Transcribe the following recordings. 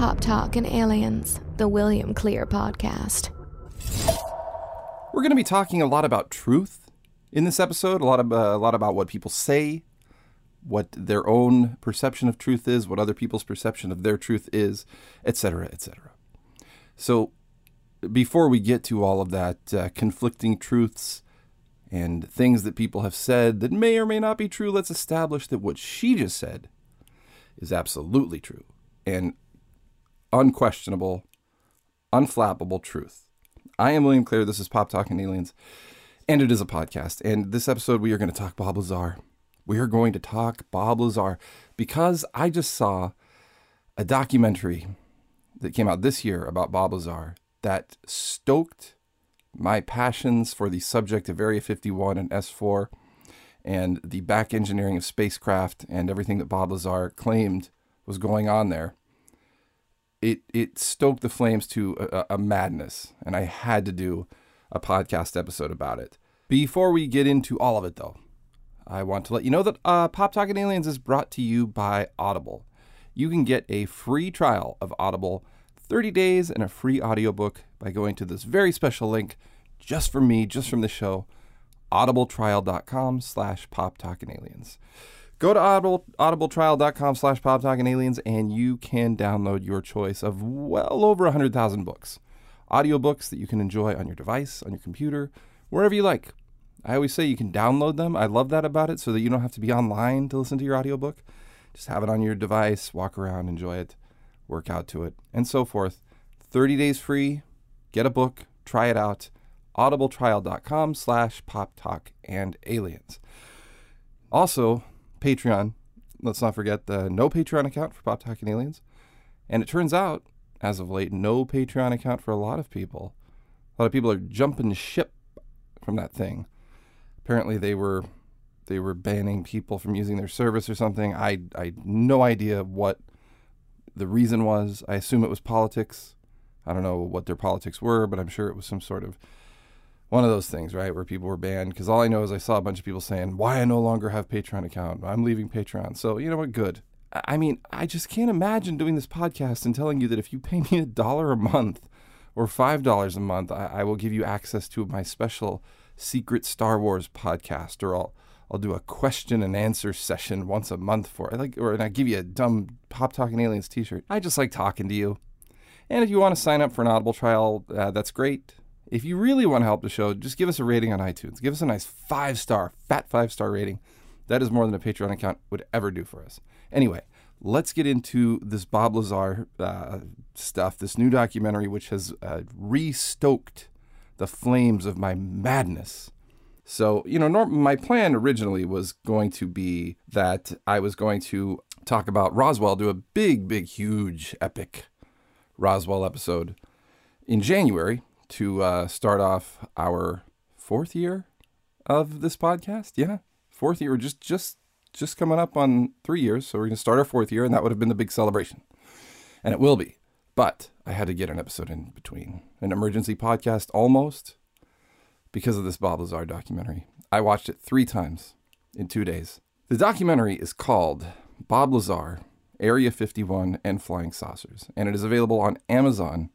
Pop Talk and Aliens, the William Clear podcast. We're going to be talking a lot about truth in this episode, a lot about what people say, what their own perception of truth is, what other people's perception of their truth is, etc., etc. So before we get to all of that conflicting truths and things that people have said that may or may not be true, let's establish that what she just said is absolutely true and unquestionable, unflappable truth. I am William Clear. This is Pop Talk and Aliens, and it is a podcast. And this episode, we are going to talk Bob Lazar. We are going to talk Bob Lazar because I just saw a documentary that came out this year about Bob Lazar that stoked my passions for the subject of Area 51 and S4 and the back engineering of spacecraft and everything that Bob Lazar claimed was going on there. It stoked the flames to a madness, and I had to do a podcast episode about it. Before we get into all of it, though, I want to let you know that Pop Talk and Aliens is brought to you by Audible. You can get a free trial of Audible, 30 days, and a free audiobook by going to this very special link just for me, just from the show, audibletrial.com/poptalkandaliens. Go to audibletrial.com/poptalkandaliens and you can download your choice of well over 100,000 books. Audiobooks that you can enjoy on your device, on your computer, wherever you like. I always say you can download them. I love that about it, so that you don't have to be online to listen to your audiobook. Just have it on your device, walk around, enjoy it, work out to it, and so forth. 30 days free. Get a book. Try it out. audibletrial.com/poptalkandaliens. Also, Patreon. Let's not forget the no Patreon account for Pop Talk and Aliens. And it turns out, as of late, no Patreon account for a lot of people. A lot of people are jumping ship from that thing. Apparently they were banning people from using their service or something. I no idea what the reason was. I assume it was politics. I don't know what their politics were, but I'm sure it was some sort of one of those things, right, where people were banned. Because all I know is I saw a bunch of people saying, why I no longer have Patreon account. I'm leaving Patreon. So, you know what? Good. I mean, I just can't imagine doing this podcast and telling you that if you pay me $1 a month or $5 a month, I will give you access to my special secret Star Wars podcast, or I'll do a question and answer session once a month and I give you a dumb Pop Talking Aliens t-shirt. I just like talking to you. And if you want to sign up for an Audible trial, that's great. If you really want to help the show, just give us a rating on iTunes. Give us a nice 5-star, fat 5-star rating. That is more than a Patreon account would ever do for us. Anyway, let's get into this Bob Lazar stuff, this new documentary, which has re-stoked the flames of my madness. So, my plan originally was going to be that I was going to talk about Roswell, do a big, huge, epic Roswell episode in January to start off our 4th year of this podcast. Yeah, 4th year. We're just coming up on 3 years, so we're going to start our 4th year, and that would have been the big celebration. And it will be. But I had to get an episode in between, an emergency podcast almost, because of this Bob Lazar documentary. I watched it 3 times in 2 days. The documentary is called Bob Lazar, Area 51 and Flying Saucers, and it is available on Amazon.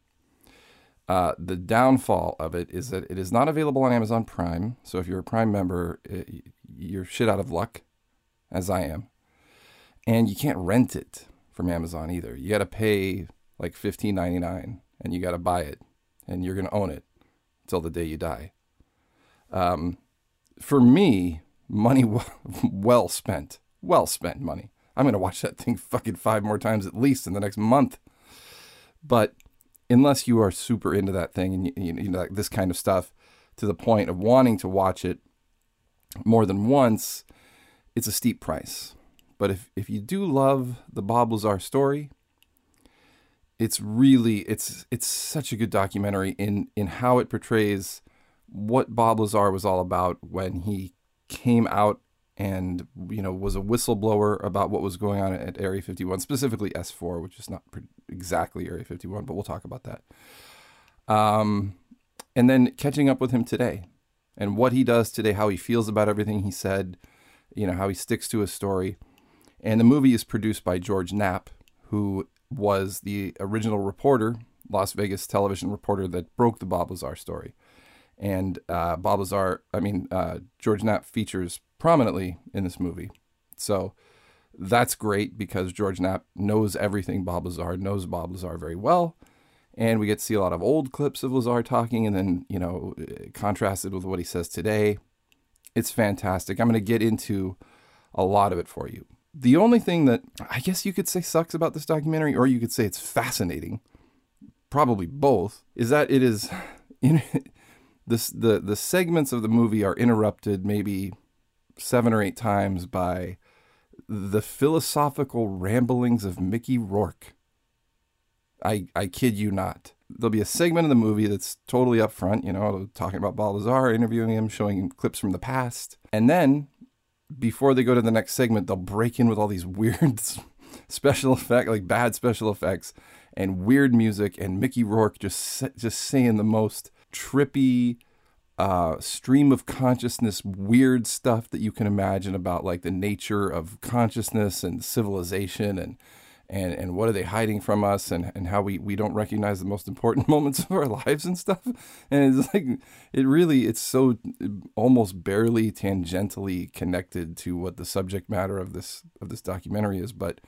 The downfall of it is that it is not available on Amazon Prime, so if you're a Prime member, you're shit out of luck, as I am. And you can't rent it from Amazon either. You got to pay like $15.99, and you got to buy it, and you're going to own it till the day you die. For me, money well spent money. I'm going to watch that thing fucking 5 more times at least in the next month. But unless you are super into that thing and you know, like this kind of stuff to the point of wanting to watch it more than once, it's a steep price. But if you do love the Bob Lazar story, it's such a good documentary in how it portrays what Bob Lazar was all about when he came out and, was a whistleblower about what was going on at Area 51, specifically S4, which is not exactly Area 51, but we'll talk about that. And then catching up with him today and what he does today, how he feels about everything he said, how he sticks to his story. And the movie is produced by George Knapp, who was the original reporter, Las Vegas television reporter that broke the Bob Lazar story. And George Knapp features prominently in this movie. So that's great because George Knapp knows everything Bob Lazar, knows Bob Lazar very well. And we get to see a lot of old clips of Lazar talking and then, contrasted with what he says today. It's fantastic. I'm going to get into a lot of it for you. The only thing that I guess you could say sucks about this documentary, or you could say it's fascinating, probably both, is that it is the segments of the movie are interrupted maybe 7 or 8 times by the philosophical ramblings of Mickey Rourke. I kid you not. There'll be a segment of the movie that's totally upfront, talking about Bob Lazar, interviewing him, showing him clips from the past. And then, before they go to the next segment, they'll break in with all these weird special effects, like bad special effects, and weird music, and Mickey Rourke just saying the most trippy, stream of consciousness, weird stuff that you can imagine about like the nature of consciousness and civilization and what are they hiding from us and how we don't recognize the most important moments of our lives and stuff. And it's like, it's so almost barely tangentially connected to what the subject matter of this documentary is. But,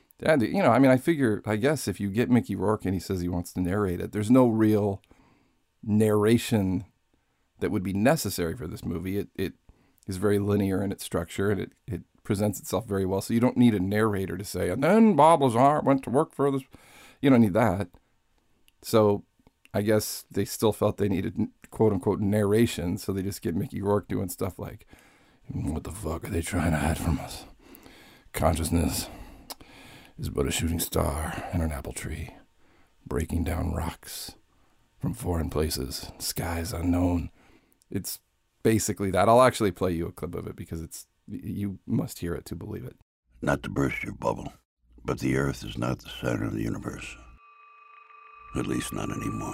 I guess if you get Mickey Rourke and he says he wants to narrate it, there's no real narration that would be necessary for this movie. It is very linear in its structure, and it presents itself very well. So you don't need a narrator to say, and then Bob Lazar went to work for this. You don't need that. So I guess they still felt they needed quote unquote narration. So they just get Mickey Rourke doing stuff like, what the fuck are they trying to hide from us? Consciousness is but a shooting star in an apple tree, breaking down rocks from foreign places, skies unknown. It's basically that. I'll actually play you a clip of it because you must hear it to believe it. Not to burst your bubble, but the Earth is not the center of the universe. At least not anymore.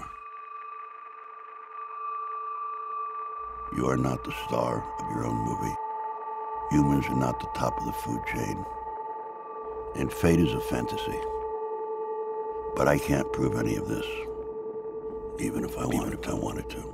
You are not the star of your own movie. Humans are not the top of the food chain. And fate is a fantasy. But I can't prove any of this. Even if I wanted to.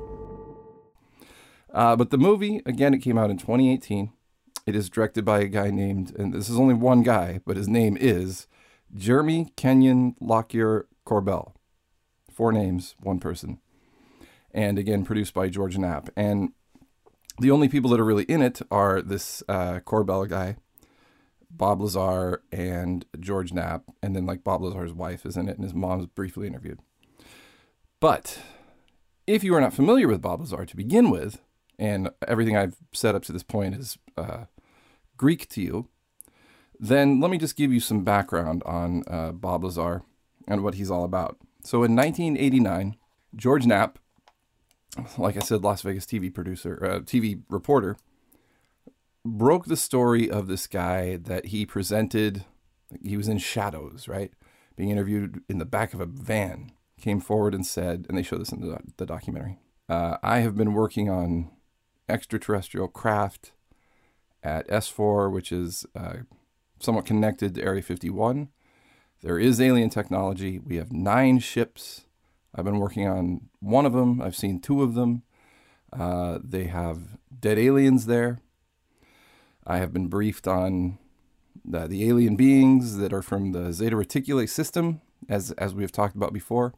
But the movie, again, it came out in 2018. It is directed by a guy named, and this is only one guy, but his name is Jeremy Kenyon Lockyer Corbell. 4 names, 1 person. And again, produced by George Knapp. And the only people that are really in it are this Corbell guy, Bob Lazar, and George Knapp. And then like Bob Lazar's wife is in it, and his mom's briefly interviewed. But if you are not familiar with Bob Lazar to begin with, and everything I've said up to this point is Greek to you, then let me just give you some background on Bob Lazar and what he's all about. So in 1989, George Knapp, like I said, Las Vegas TV reporter, broke the story of this guy that he presented. He was in shadows, right? Being interviewed in the back of a van. Came forward and said, and they show this in the documentary, I have been working on extraterrestrial craft at S4, which is somewhat connected to Area 51. There is alien technology. We have 9 ships. I've been working on one of them. I've seen 2 of them. They have dead aliens there. I have been briefed on the alien beings that are from the Zeta Reticuli system, as we have talked about before.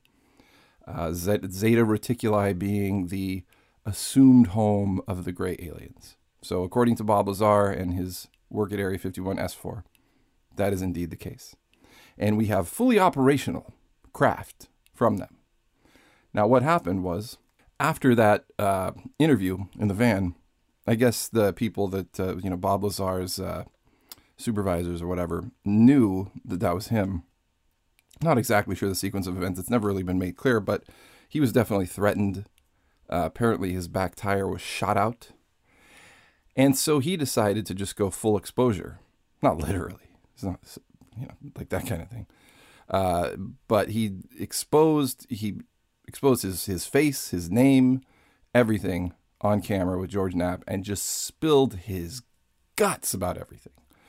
Zeta Reticuli being the assumed home of the gray aliens. So according to Bob Lazar and his work at Area 51 S4, that is indeed the case. And we have fully operational craft from them. Now what happened was, after that interview in the van, I guess the people that, Bob Lazar's supervisors or whatever, knew that was him. Not exactly sure the sequence of events. It's never really been made clear, but he was definitely threatened. Apparently his back tire was shot out. And so he decided to just go full exposure. Not literally. It's not, like that kind of thing. But he exposed his face, his name, everything on camera with George Knapp, and just spilled his guts about everything.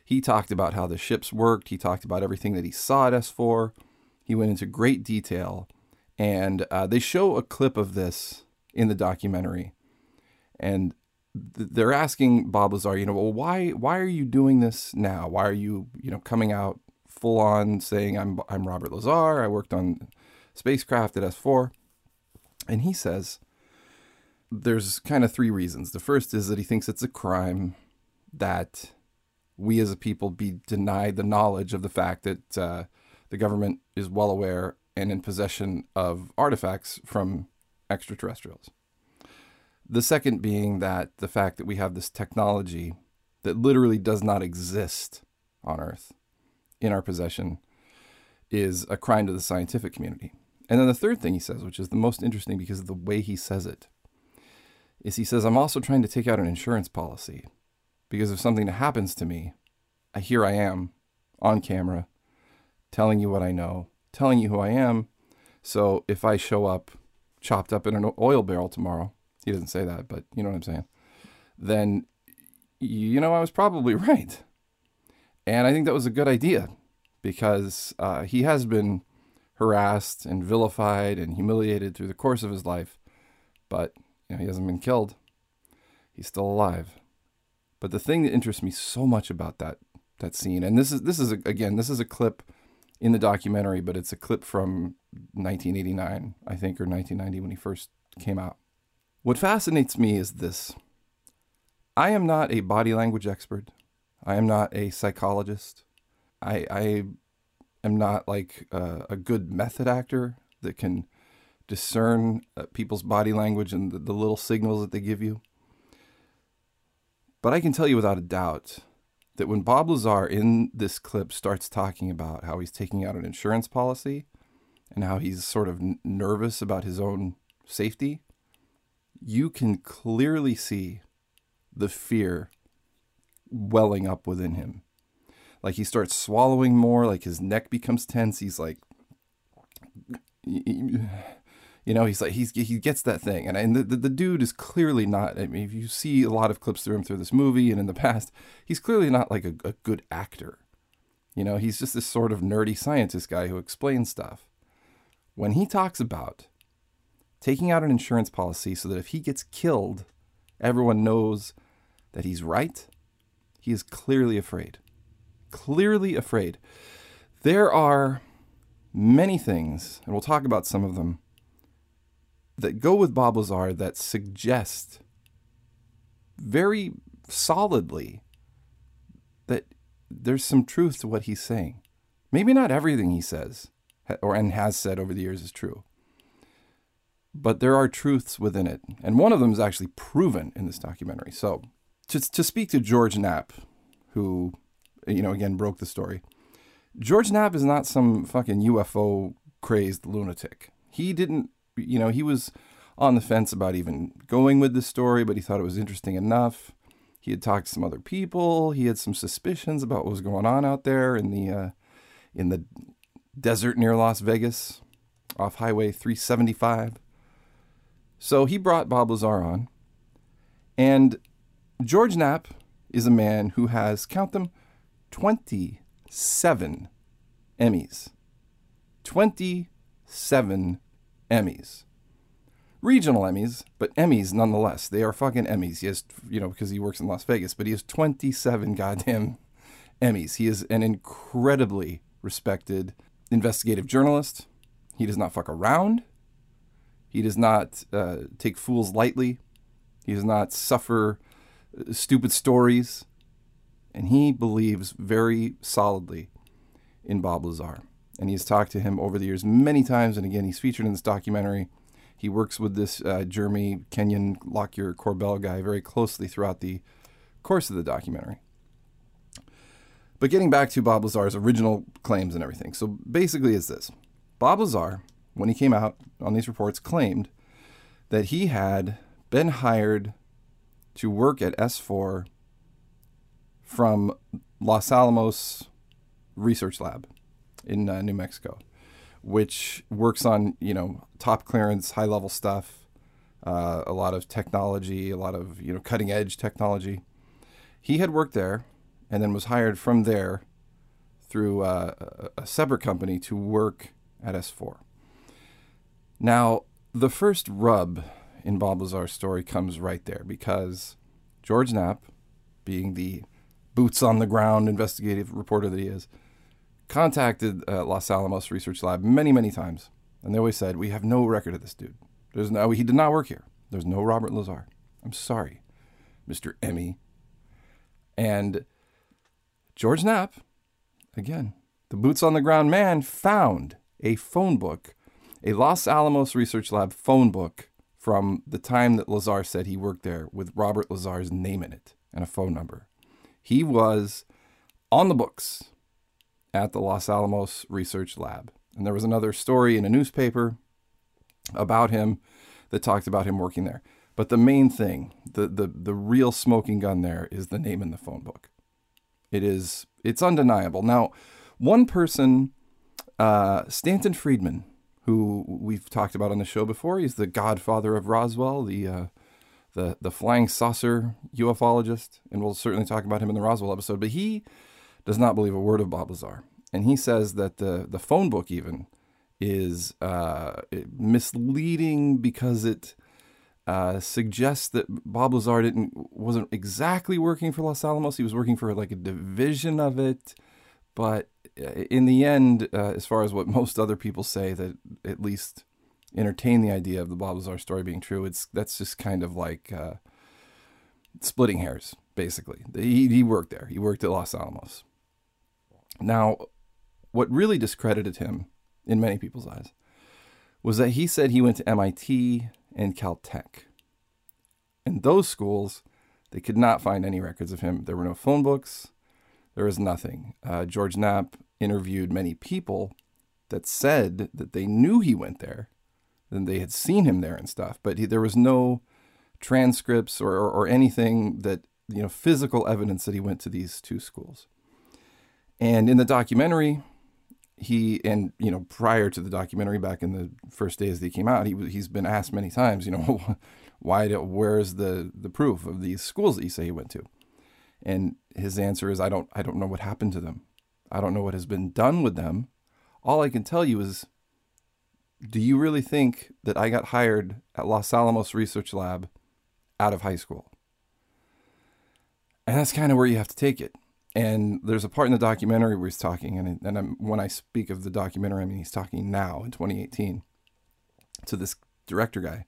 He talked about how the ships worked. He talked about everything that he saw at S4. He went into great detail. And they show a clip of this in the documentary. And they're asking Bob Lazar, well, why are you doing this now? Why are you, coming out full on saying I'm Robert Lazar. I worked on spacecraft at S4. And he says there's kind of three reasons. The first is that he thinks it's a crime that we as a people be denied the knowledge of the fact that the government is well aware and in possession of artifacts from extraterrestrials. The second being that the fact that we have this technology that literally does not exist on Earth in our possession is a crime to the scientific community. And then the third thing he says, which is the most interesting because of the way he says it, is he says, I'm also trying to take out an insurance policy because if something happens to me, here I am on camera telling you what I know, telling you who I am. So if I show up chopped up in an oil barrel tomorrow, he doesn't say that, but you know what I'm saying, then, I was probably right. And I think that was a good idea because he has been harassed and vilified and humiliated through the course of his life, but he hasn't been killed. He's still alive. But the thing that interests me so much about that scene, and this is a clip in the documentary, but it's a clip from 1989, I think, or 1990 when he first came out. What fascinates me is this. I am not a body language expert. I am not a psychologist. I am not like a good method actor that can discern people's body language and the little signals that they give you. But I can tell you without a doubt that when Bob Lazar in this clip starts talking about how he's taking out an insurance policy and how he's sort of nervous about his own safety, you can clearly see the fear welling up within him. Like he starts swallowing more, like his neck becomes tense. He's like, he's like, he gets that thing. And the dude is clearly not, I mean, if you see a lot of clips through him through this movie and in the past, he's clearly not like a good actor. He's just this sort of nerdy scientist guy who explains stuff. When he talks about taking out an insurance policy so that if he gets killed, everyone knows that he's right, he is clearly afraid. Clearly afraid. There are many things, and we'll talk about some of them, that go with Bob Lazar that suggest very solidly that there's some truth to what he's saying. Maybe not everything he says and has said over the years is true, but there are truths within it. And one of them is actually proven in this documentary. So to speak to George Knapp, who, again, broke the story. George Knapp is not some fucking UFO crazed lunatic. He didn't, he was on the fence about even going with this story, but he thought it was interesting enough. He had talked to some other people. He had some suspicions about what was going on out there in the desert near Las Vegas, off Highway 375. So he brought Bob Lazar on, and George Knapp is a man who has, count them, 27 Emmys. 27 Emmys. Regional Emmys, but Emmys nonetheless. They are fucking Emmys. He has, because he works in Las Vegas, but he has 27 goddamn Emmys. He is an incredibly respected investigative journalist. He does not fuck around. He does not take fools lightly. He does not suffer stupid stories. And he believes very solidly in Bob Lazar. And he's talked to him over the years many times. And again, he's featured in this documentary. He works with this Jeremy Kenyon Lockyer Corbell guy very closely throughout the course of the documentary. But getting back to Bob Lazar's original claims and everything. So basically it's this. Bob Lazar, when he came out on these reports, claimed that he had been hired to work at S4 from Los Alamos Research Lab in New Mexico, which works on, top clearance, high level stuff, a lot of technology, a lot of, cutting edge technology. He had worked there and then was hired from there through a separate company to work at S4. Now, the first rub in Bob Lazar's story comes right there, because George Knapp, being the boots-on-the-ground investigative reporter that he is, contacted Los Alamos Research Lab many, many times. And they always said, we have no record of this dude. He did not work here. There's no Robert Lazar. I'm sorry, Mr. Emmy. And George Knapp, again, the boots-on-the-ground man, found a phone book, a Los Alamos Research Lab phone book from the time that Lazar said he worked there, with Robert Lazar's name in it and a phone number. He was on the books at the Los Alamos Research Lab. And there was another story in a newspaper about him that talked about him working there. But the main thing, the real smoking gun there, is the name in the phone book. It's undeniable. Now, one person, Stanton Friedman, who we've talked about on the show before, he's the godfather of Roswell, the flying saucer ufologist, and we'll certainly talk about him in the Roswell episode, but he does not believe a word of Bob Lazar. And he says that the phone book even is misleading because it suggests that Bob Lazar wasn't exactly working for Los Alamos. He was working for like a division of it. But in the end, as far as what most other people say that at least entertain the idea of the Bob Lazar story being true, that's just kind of like splitting hairs, basically. He worked there. He worked at Los Alamos. Now, what really discredited him in many people's eyes was that he said he went to MIT and Caltech. And those schools, they could not find any records of him. There were no phone books. There was nothing. George Knapp interviewed many people that said that they knew he went there, and they had seen him there and stuff, but there was no transcripts or anything that, physical evidence that he went to these two schools. And in the documentary, prior to the documentary, back in the first days that he came out, he's been asked many times, where's the proof of these schools that you say he went to? And his answer is, I don't know what happened to them. I don't know what has been done with them. All I can tell you is, do you really think that I got hired at Los Alamos Research Lab out of high school? And that's kind of where you have to take it. And there's a part in the documentary where he's talking, and when I speak of the documentary, I mean he's talking now in 2018 to this director guy.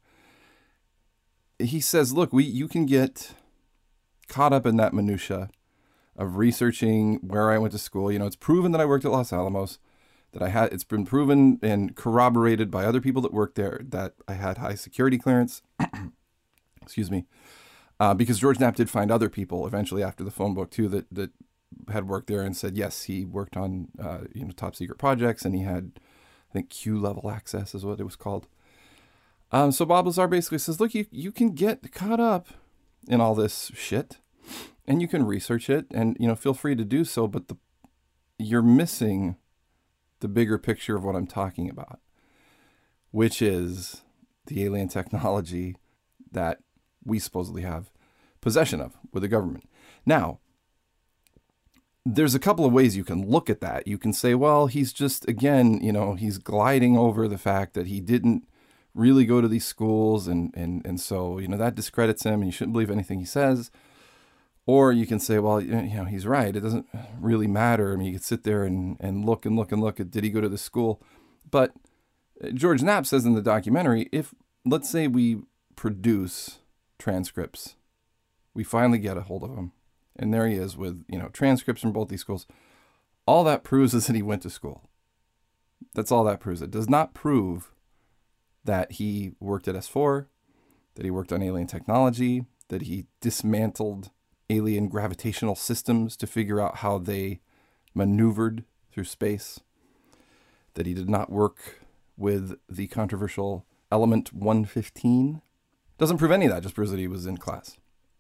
He says, look, you can get caught up in that minutia of researching where I went to school. It's proven that I worked at Los Alamos, it's been proven and corroborated by other people that worked there that I had high security clearance. Excuse me. Because George Knapp did find other people eventually after the phone book too that had worked there and said, yes, he worked on top secret projects, and he had, I think, Q level access is what it was called. So Bob Lazar basically says, look, you can get caught up in all this shit, and you can research it, and feel free to do so, but you're missing the bigger picture of what I'm talking about, which is the alien technology that we supposedly have possession of with the government. Now, there's a couple of ways you can look at that. You can say, well, he's just, again, he's gliding over the fact that he didn't really go to these schools, and so, that discredits him, and you shouldn't believe anything he says. Or you can say, well, he's right. It doesn't really matter. I mean, you could sit there and look at, did he go to the school? But George Knapp says in the documentary, if, let's say we produce transcripts, we finally get a hold of him, and there he is with, transcripts from both these schools. All that proves is that he went to school. That's all that proves. It does not prove that he worked at S4, that he worked on alien technology, that he dismantled alien gravitational systems to figure out how they maneuvered through space, that he did not work with the controversial element 115. Doesn't prove any of that, just proves that he was in class.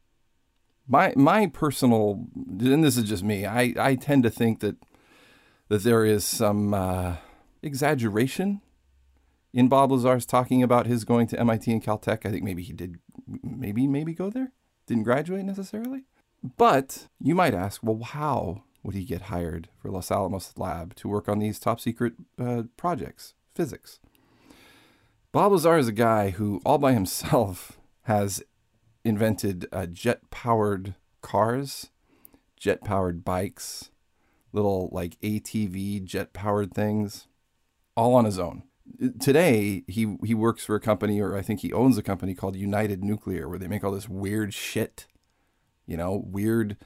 My personal, and this is just me, I tend to think that there is some exaggeration in Bob Lazar's talking about his going to MIT and Caltech. I think maybe he did maybe go there. Didn't graduate necessarily. But you might ask, well, how would he get hired for Los Alamos Lab to work on these top secret projects, physics? Bob Lazar is a guy who all by himself has invented jet-powered cars, jet-powered bikes, little like ATV jet-powered things, all on his own. Today, he works for a company, or I think he owns a company called United Nuclear, where they make all this weird shit, weird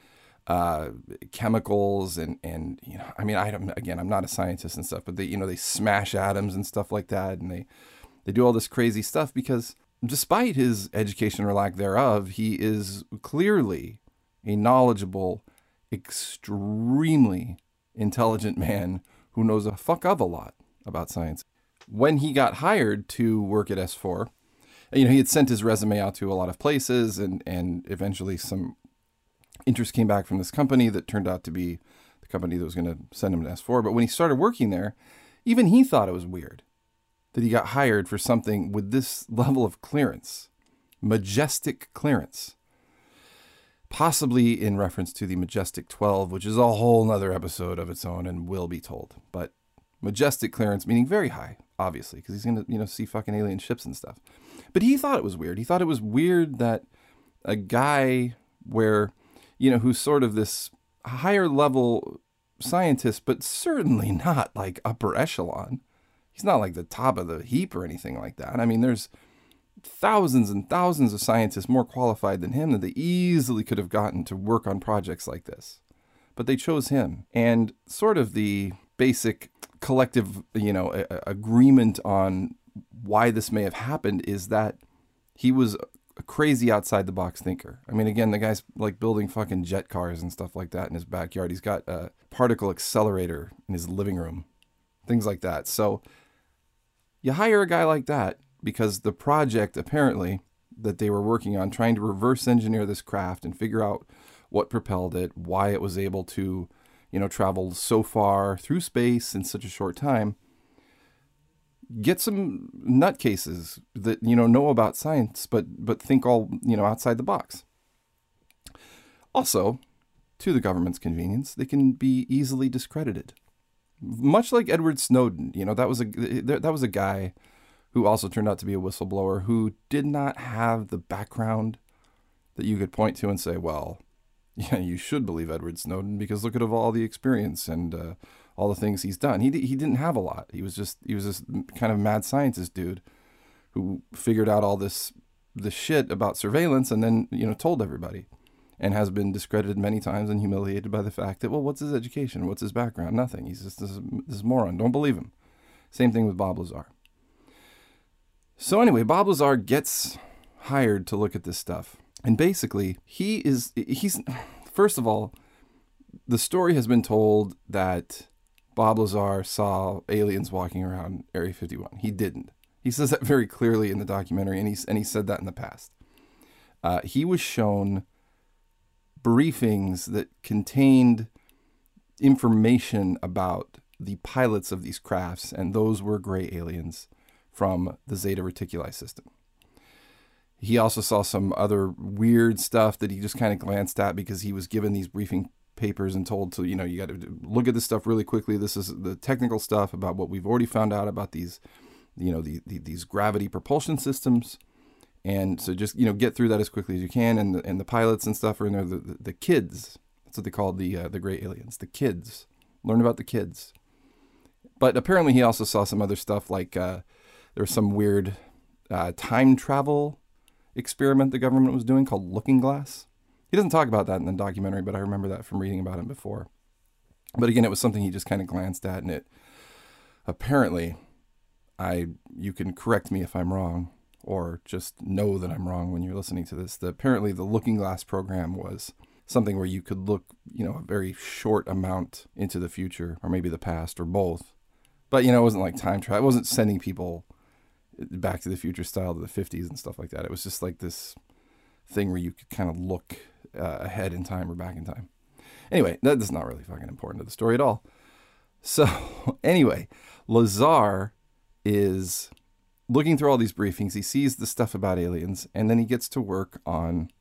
chemicals and I mean, I'm not a scientist and stuff, but they smash atoms and stuff like that, and they do all this crazy stuff because despite his education or lack thereof, he is clearly a knowledgeable, extremely intelligent man who knows a fuck of a lot about science. When he got hired to work at S4, he had sent his resume out to a lot of places, and eventually some interest came back from this company that turned out to be the company that was going to send him to S4. But when he started working there, even he thought it was weird that he got hired for something with this level of clearance, majestic clearance, possibly in reference to the Majestic 12, which is a whole nother episode of its own and will be told. But majestic clearance, meaning very high, obviously, because he's going to, see fucking alien ships and stuff. But he thought it was weird. He thought it was weird that a guy who's sort of this higher level scientist, but certainly not like upper echelon. He's not like the top of the heap or anything like that. I mean, there's thousands and thousands of scientists more qualified than him that they easily could have gotten to work on projects like this. But they chose him. And sort of the basic collective, agreement on why this may have happened is that he was a crazy outside the box thinker. I mean, again, the guy's like building fucking jet cars and stuff like that in his backyard. He's got a particle accelerator in his living room, things like that. So you hire a guy like that because the project apparently that they were working on, trying to reverse engineer this craft and figure out what propelled it, why it was able to travel so far through space in such a short time, get some nutcases that, know about science, but think all, outside the box. Also, to the government's convenience, they can be easily discredited. Much like Edward Snowden, that was a guy who also turned out to be a whistleblower who did not have the background that you could point to and say, well, yeah, you should believe Edward Snowden because look at all the experience and all the things he's done. He didn't have a lot. He was this kind of mad scientist dude who figured out all this shit about surveillance and then told everybody, and has been discredited many times and humiliated by the fact that, well, what's his education? What's his background? Nothing. He's just this moron. Don't believe him. Same thing with Bob Lazar. So anyway, Bob Lazar gets hired to look at this stuff. And basically, he's first of all, the story has been told that Bob Lazar saw aliens walking around Area 51. He didn't. He says that very clearly in the documentary, and he said that in the past. He was shown briefings that contained information about the pilots of these crafts, and those were gray aliens from the Zeta Reticuli system. He also saw some other weird stuff that he just kind of glanced at because he was given these briefing papers and told to, you got to look at this stuff really quickly. This is the technical stuff about what we've already found out about these, these gravity propulsion systems. And so just, get through that as quickly as you can. And the pilots and stuff are in there, the kids. That's what they called the gray aliens, the kids. Learn about the kids. But apparently he also saw some other stuff like there was some weird time travel experiment the government was doing called Looking Glass. He doesn't talk about that in the documentary, but I remember that from reading about him before. But again, it was something he just kind of glanced at, and it apparently, you can correct me if I'm wrong, or just know that I'm wrong when you're listening to this. Apparently the Looking Glass program was something where you could look, a very short amount into the future, or maybe the past, or both. But, it wasn't like time travel. It wasn't sending people Back to the Future style to the 50s and stuff like that. It was just like this thing where you could kind of look ahead in time or back in time. Anyway, that's not really fucking important to the story at all. So anyway, Lazar is looking through all these briefings. He sees the stuff about aliens, and then he gets to work on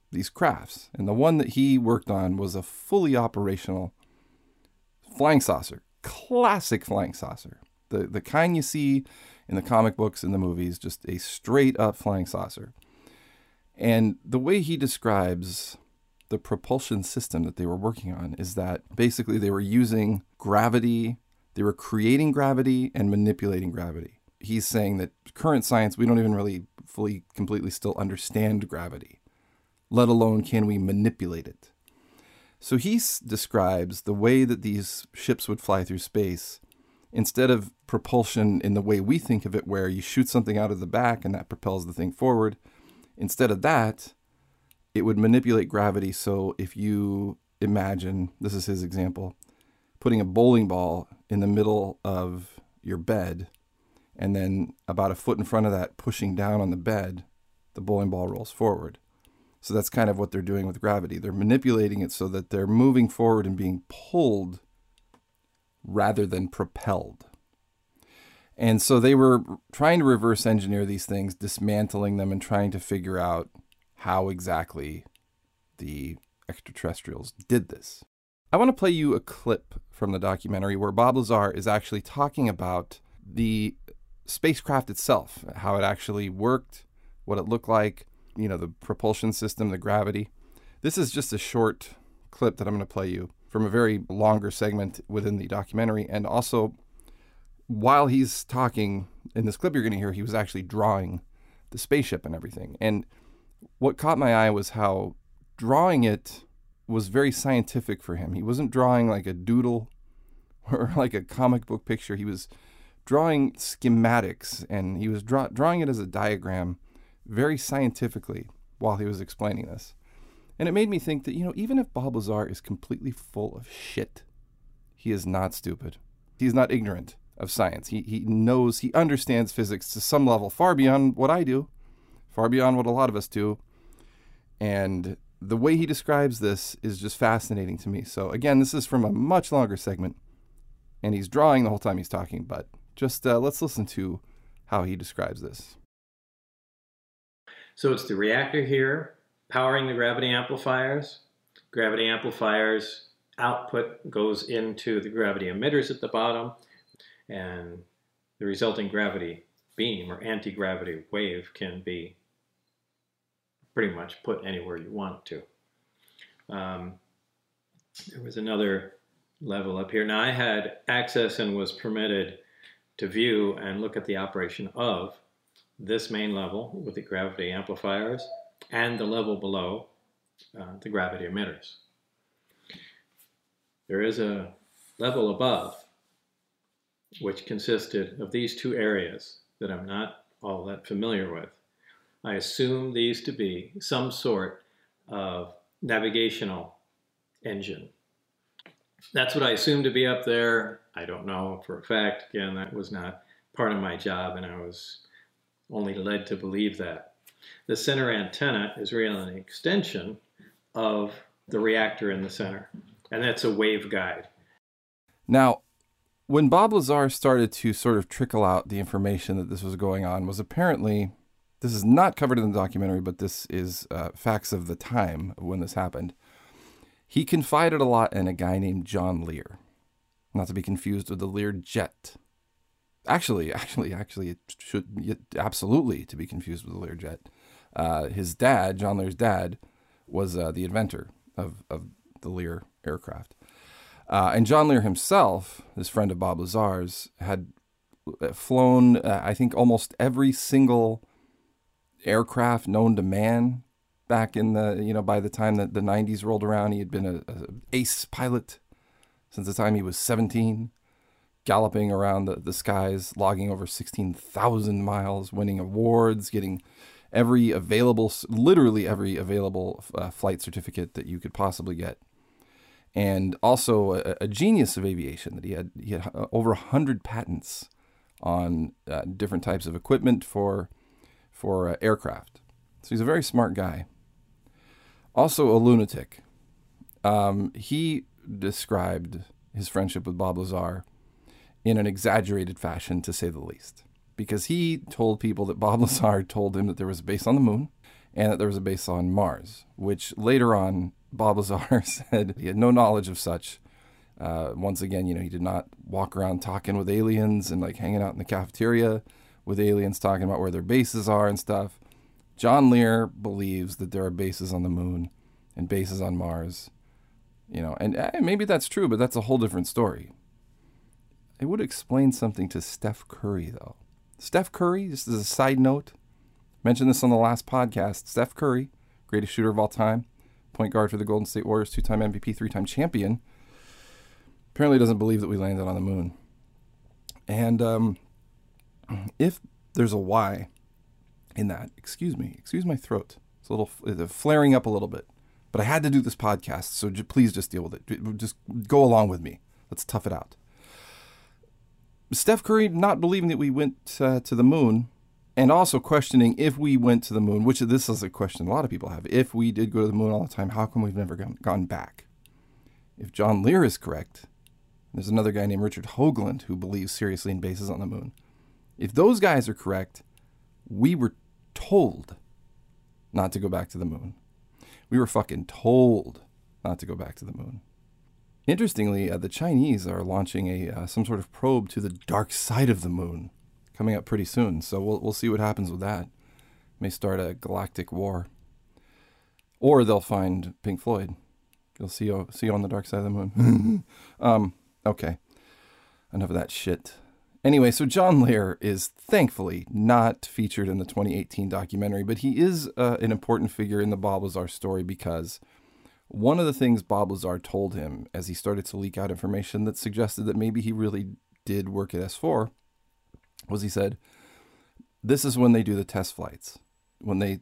these crafts. And the one that he worked on was a fully operational flying saucer, classic flying saucer. The kind you see in the comic books and the movies, just a straight up flying saucer. And the way he describes the propulsion system that they were working on is that basically they were using gravity, they were creating gravity and manipulating gravity. He's saying that current science, we don't even really fully, completely still understand gravity, let alone can we manipulate it. So he describes the way that these ships would fly through space. Instead of propulsion in the way we think of it, where you shoot something out of the back and that propels the thing forward, instead of that, it would manipulate gravity. So if you imagine, this is his example, putting a bowling ball in the middle of your bed, and then about a foot in front of that, pushing down on the bed, the bowling ball rolls forward. So that's kind of what they're doing with gravity. They're manipulating it so that they're moving forward and being pulled rather than propelled. And so they were trying to reverse engineer these things, dismantling them and trying to figure out how exactly the extraterrestrials did this. I want to play you a clip from the documentary where Bob Lazar is actually talking about the spacecraft itself, how it actually worked, what it looked like, the propulsion system, the gravity. This is just a short clip that I'm going to play you from a very longer segment within the documentary. And also, while he's talking in this clip you're going to hear, he was actually drawing the spaceship and everything. And what caught my eye was how drawing it was very scientific for him. He wasn't drawing like a doodle or like a comic book picture. He was drawing schematics, and he was drawing it as a diagram very scientifically while he was explaining this. And it made me think that, even if Bob Lazar is completely full of shit, he is not stupid. He's not ignorant of science. He knows, he understands physics to some level, far beyond what I do, far beyond what a lot of us do. And the way he describes this is just fascinating to me. So again, this is from a much longer segment, and he's drawing the whole time he's talking, but just let's listen to how he describes this. So it's the reactor here powering the gravity amplifiers. Gravity amplifiers output goes into the gravity emitters at the bottom, and the resulting gravity beam or anti-gravity wave can be pretty much put anywhere you want it to. There was another level up here. Now I had access and was permitted to view and look at the operation of this main level with the gravity amplifiers and the level below the gravity emitters. There is a level above which consisted of these two areas that I'm not all that familiar with. I assume these to be some sort of navigational engine. That's what I assumed to be up there. I don't know for a fact. Again, that was not part of my job, and I was only led to believe that. The center antenna is really an extension of the reactor in the center, and that's a waveguide. Now, when Bob Lazar started to sort of trickle out the information that this was going on, was apparently, this is not covered in the documentary, but this is facts of the time when this happened. He confided a lot in a guy named John Lear, not to be confused with the Learjet. Actually, it should absolutely to be confused with the Learjet. His dad, John Lear's dad, was the inventor of the Lear aircraft. And John Lear himself, this friend of Bob Lazar's, had flown, I think, almost every single aircraft known to man back in the, by the time that the 90s rolled around. He had been an ace pilot since the time he was 17, galloping around the skies, logging over 16,000 miles, winning awards, getting literally every available flight certificate that you could possibly get. And also a genius of aviation, that he had over 100 patents on different types of equipment for aircraft. So he's a very smart guy. Also a lunatic. He described his friendship with Bob Lazar in an exaggerated fashion, to say the least, because he told people that Bob Lazar told him that there was a base on the moon, and that there was a base on Mars, which later on Bob Lazar said he had no knowledge of such. Once again, he did not walk around talking with aliens and like hanging out in the cafeteria with aliens talking about where their bases are and stuff. John Lear believes that there are bases on the moon and bases on Mars, and maybe that's true, but that's a whole different story. It would explain something to Steph Curry, though. Steph Curry, just as a side note, mentioned this on the last podcast. Steph Curry, greatest shooter of all time, point guard for the Golden State Warriors, 2-time MVP, 3-time champion, apparently doesn't believe that we landed on the moon. And if there's a why in that, excuse my throat. It's it's flaring up a little bit. But I had to do this podcast, so please just deal with it. Just go along with me. Let's tough it out. Steph Curry not believing that we went to the moon, and also questioning if we went to the moon, which this is a question a lot of people have. If we did go to the moon all the time, how come we've never gone back? If John Lear is correct, there's another guy named Richard Hoagland who believes seriously in bases on the moon. If those guys are correct, we were told not to go back to the moon. We were fucking told not to go back to the moon. Interestingly, the Chinese are launching some sort of probe to the dark side of the moon coming up pretty soon. So we'll see what happens with that. May start a galactic war. Or they'll find Pink Floyd. You'll see you on the dark side of the moon. Okay. Enough of that shit. Anyway, so John Lear is thankfully not featured in the 2018 documentary, but he is an important figure in the Bob Lazar story because one of the things Bob Lazar told him as he started to leak out information that suggested that maybe he really did work at S4 was he said, this is when they do the test flights. When they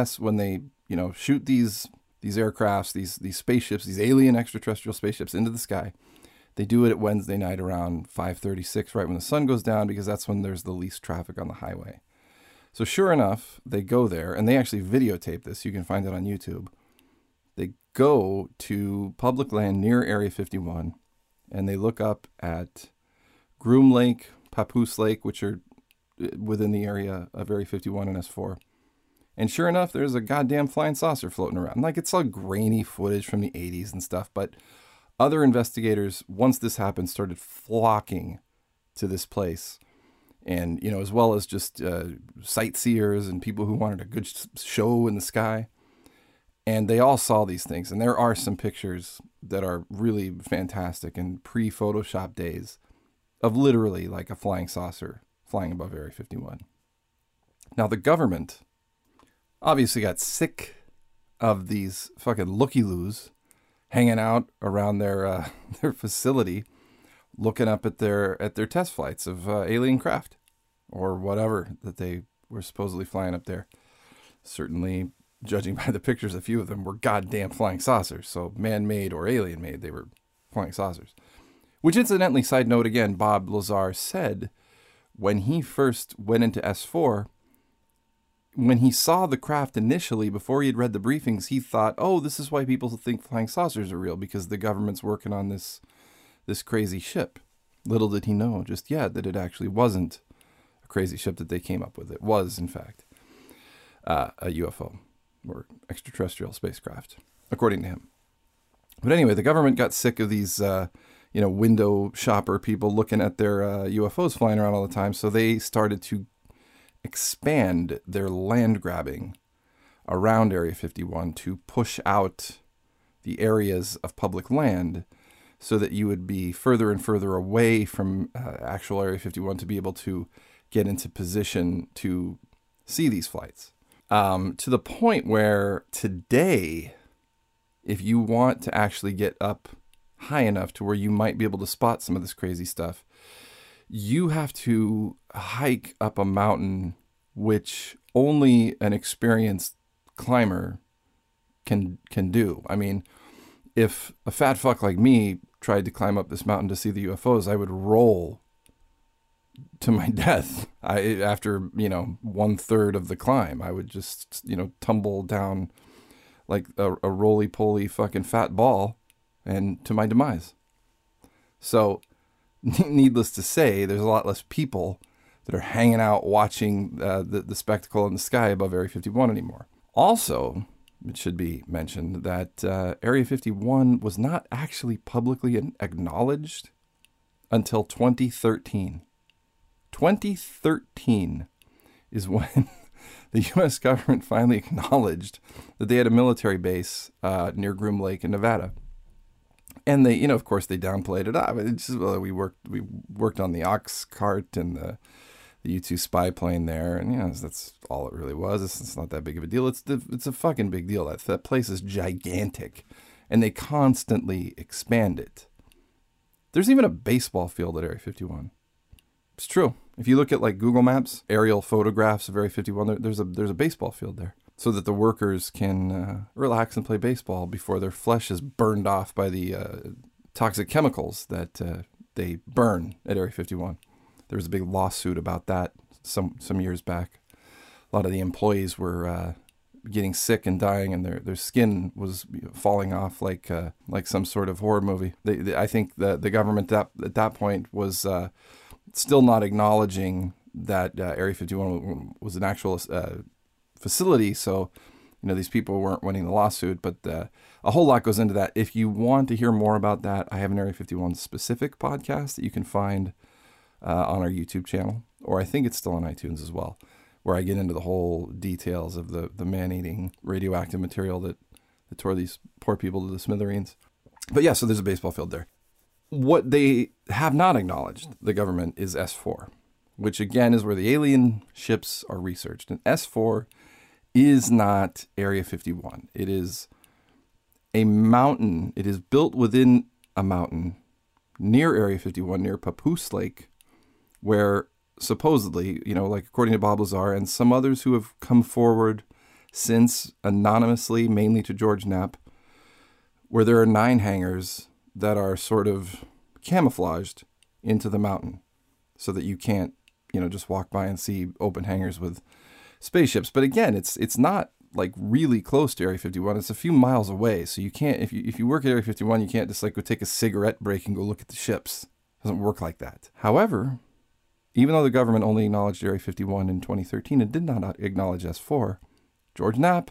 shoot these aircrafts, these spaceships, these alien extraterrestrial spaceships into the sky. They do it at Wednesday night around 5:36, right when the sun goes down, because that's when there's the least traffic on the highway. So sure enough, they go there, and they actually videotape this. You can find it on YouTube. They go to public land near Area 51, and they look up at Groom Lake, Papoose Lake, which are within the area of Area 51 and S4. And sure enough, there's a goddamn flying saucer floating around. Like, it's all grainy footage from the 80s and stuff, but other investigators, once this happened, started flocking to this place. And, as well as just sightseers and people who wanted a good show in the sky. And they all saw these things. And there are some pictures that are really fantastic in pre-Photoshop days of literally like a flying saucer flying above Area 51. Now, the government obviously got sick of these fucking looky-loos hanging out around their facility, looking up at their test flights of alien craft or whatever that they were supposedly flying up there. Certainly, judging by the pictures, a few of them were goddamn flying saucers. So man-made or alien-made, they were flying saucers. Which incidentally, side note again, Bob Lazar said when he first went into S4, when he saw the craft initially, before he had read the briefings, he thought, oh, this is why people think flying saucers are real, because the government's working on this crazy ship. Little did he know just yet that it actually wasn't a crazy ship that they came up with. It was, in fact, a UFO or extraterrestrial spacecraft, according to him. But anyway, the government got sick of these, window shopper people looking at their UFOs flying around all the time, so they started to expand their land grabbing around Area 51 to push out the areas of public land so that you would be further and further away from actual Area 51 to be able to get into position to see these flights. To the point where today, if you want to actually get up high enough to where you might be able to spot some of this crazy stuff, you have to hike up a mountain, which only an experienced climber can do. I mean, if a fat fuck like me tried to climb up this mountain to see the UFOs, I would roll to my death. After 1/3 of the climb, I would just tumble down like a roly-poly fucking fat ball and to my demise. So needless to say, there's a lot less people that are hanging out watching the spectacle in the sky above Area 51 anymore. Also, it should be mentioned that Area 51 was not actually publicly acknowledged until 2013. 2013 is when the U.S. government finally acknowledged that they had a military base near Groom Lake in Nevada. And they, of course, they downplayed it. It's just, we worked on the ox cart and the U-2 spy plane there, and that's all it really was. It's not that big of a deal. It's a fucking big deal. That place is gigantic, and they constantly expand it. There's even a baseball field at Area 51. It's true. If you look at like Google Maps, aerial photographs of Area 51, there's a baseball field there, so that the workers can relax and play baseball before their flesh is burned off by the toxic chemicals that they burn at Area 51. There was a big lawsuit about that some years back. A lot of the employees were getting sick and dying, and their skin was falling off like some sort of horror movie. I think the government at that point was still not acknowledging that Area 51 was an actual facility. So, these people weren't winning the lawsuit, but a whole lot goes into that. If you want to hear more about that, I have an Area 51 specific podcast that you can find on our YouTube channel, or I think it's still on iTunes as well, where I get into the whole details of the man-eating radioactive material that tore these poor people to the smithereens. But yeah, so there's a baseball field there. What they have not acknowledged, the government, is S4, which again is where the alien ships are researched. And S4 is not Area 51. It is a mountain. It is built within a mountain near Area 51, near Papoose Lake, where supposedly, like according to Bob Lazar and some others who have come forward since anonymously, mainly to George Knapp, where there are 9 hangars that are sort of camouflaged into the mountain so that you can't, just walk by and see open hangars with spaceships. But again, it's not like really close to Area 51. It's a few miles away. So you can't, if you work at Area 51, you can't just like go take a cigarette break and go look at the ships. It doesn't work like that. However, even though the government only acknowledged Area 51 in 2013 and did not acknowledge S4, George Knapp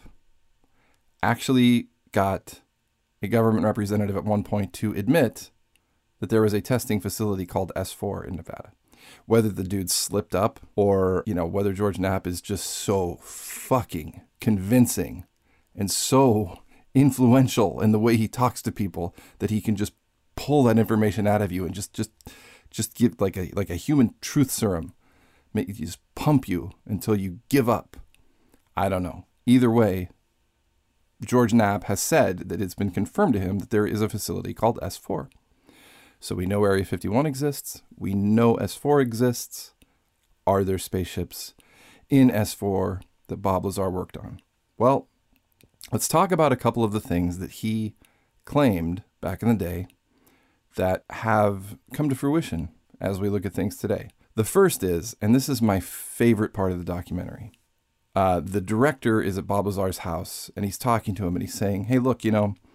actually got a government representative at one point to admit that there was a testing facility called S4 in Nevada. Whether the dude slipped up or, whether George Knapp is just so fucking convincing and so influential in the way he talks to people that he can just pull that information out of you and just give like a human truth serum, just pump you until you give up. I don't know. Either way, George Knapp has said that it's been confirmed to him that there is a facility called S4. So we know Area 51 exists. We know S4 exists. Are there spaceships in S4 that Bob Lazar worked on? Well, let's talk about a couple of the things that he claimed back in the day that have come to fruition as we look at things today. The first is, and this is my favorite part of the documentary, the director is at Bob Lazar's house, and he's talking to him, and he's saying, hey, look,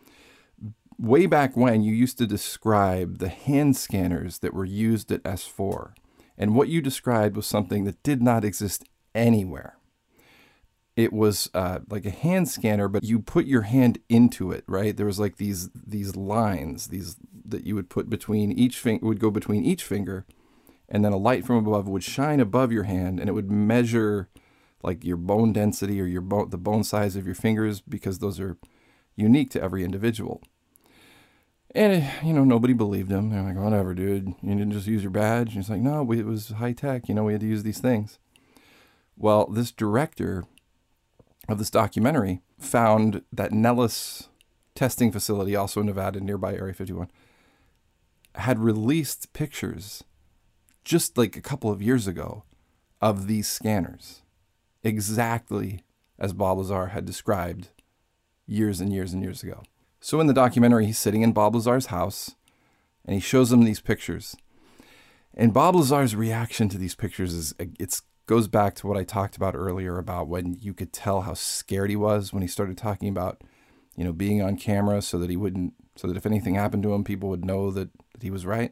way back when you used to describe the hand scanners that were used at S4, and what you described was something that did not exist anywhere. It was like a hand scanner, but you put your hand into it, right? There was like these lines, that you would put between each finger, would go between each finger, and then a light from above would shine above your hand, and it would measure like your bone density or the bone size of your fingers, because those are unique to every individual. And, nobody believed him. They're like, whatever, dude. You didn't just use your badge. And he's like, no, it was high tech. We had to use these things. Well, this director of this documentary found that Nellis testing facility, also in Nevada, nearby Area 51, had released pictures just like a couple of years ago of these scanners, exactly as Bob Lazar had described years and years and years ago. So in the documentary, he's sitting in Bob Lazar's house, and he shows him these pictures. And Bob Lazar's reaction to these pictures goes back to what I talked about earlier about when you could tell how scared he was when he started talking about, being on camera so that if anything happened to him, people would know that he was right.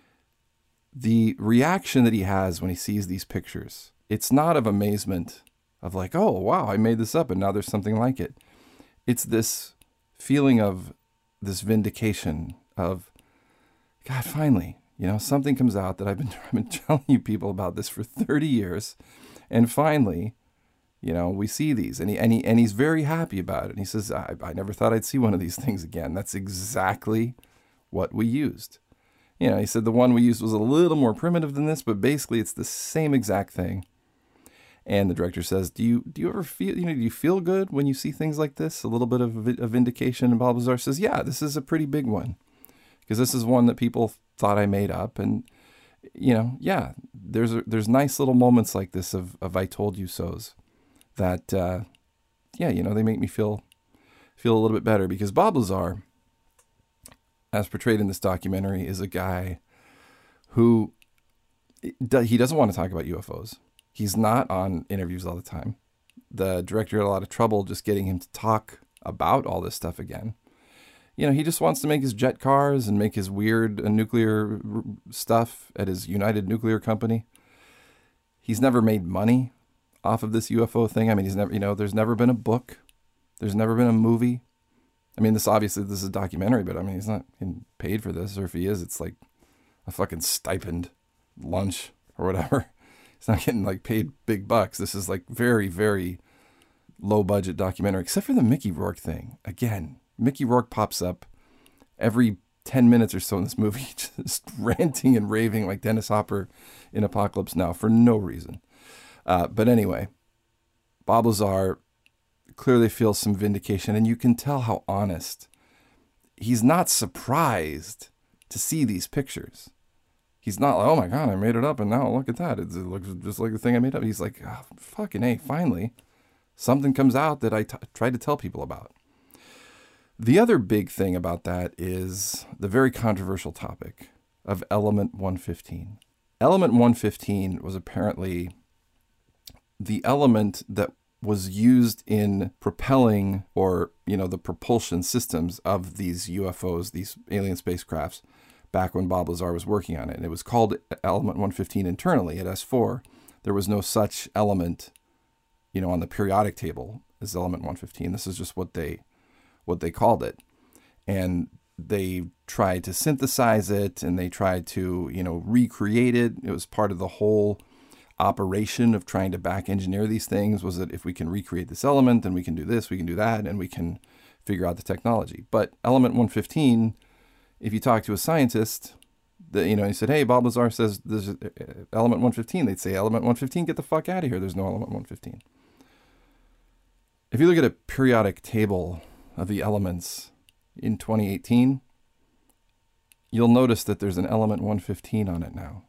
The reaction that he has when he sees these pictures, it's not of amazement of like, oh, wow, I made this up and now there's something like it. It's this feeling of this vindication of, God, finally, something comes out that I've been telling you people about this for 30 years. And finally, we see these, and he's very happy about it. And he says, I never thought I'd see one of these things again. That's exactly what we used. He said the one we used was a little more primitive than this, but basically it's the same exact thing. And the director says, do you ever feel, do you feel good when you see things like this? A little bit of a vindication. And Balthazar says, yeah, this is a pretty big one, because this is one that people thought I made up. And, yeah, there's nice little moments like this of I told you so's that, they make me feel a little bit better, because Bob Lazar, as portrayed in this documentary, is a guy who he doesn't want to talk about UFOs. He's not on interviews all the time. The director had a lot of trouble just getting him to talk about all this stuff again. He just wants to make his jet cars and make his weird nuclear stuff at his United Nuclear Company. He's never made money off of this UFO thing. I mean, he's never, there's never been a book. There's never been a movie. I mean, this is a documentary, but I mean, he's not getting paid for this, or if he is, it's like a fucking stipend lunch or whatever. He's not getting like paid big bucks. This is like very, very low budget documentary, except for the Mickey Rourke thing. Again, Mickey Rourke pops up every 10 minutes or so in this movie, just ranting and raving like Dennis Hopper in Apocalypse Now for no reason. But anyway, Bob Lazar clearly feels some vindication, and you can tell how honest. He's not surprised to see these pictures. He's not like, oh my God, I made it up and now look at that. It looks just like the thing I made up. He's like, oh, fucking A, finally, something comes out that I tried to tell people about. The other big thing about that is the very controversial topic of Element 115. Element 115 was apparently the element that was used in propelling, or, the propulsion systems of these UFOs, these alien spacecrafts, back when Bob Lazar was working on it. And it was called Element 115 internally at S4. There was no such element, on the periodic table as Element 115. This is just what they called it. And they tried to synthesize it, and they tried to, recreate it. It was part of the whole operation of trying to back engineer these things, was that if we can recreate this element, then we can do this, we can do that, and we can figure out the technology. But Element 115, if you talk to a scientist, he said, hey, Bob Lazar says there's Element 115. They'd say, Element 115, get the fuck out of here. There's no Element 115. If you look at a periodic table of the elements in 2018, you'll notice that there's an Element 115 on it now.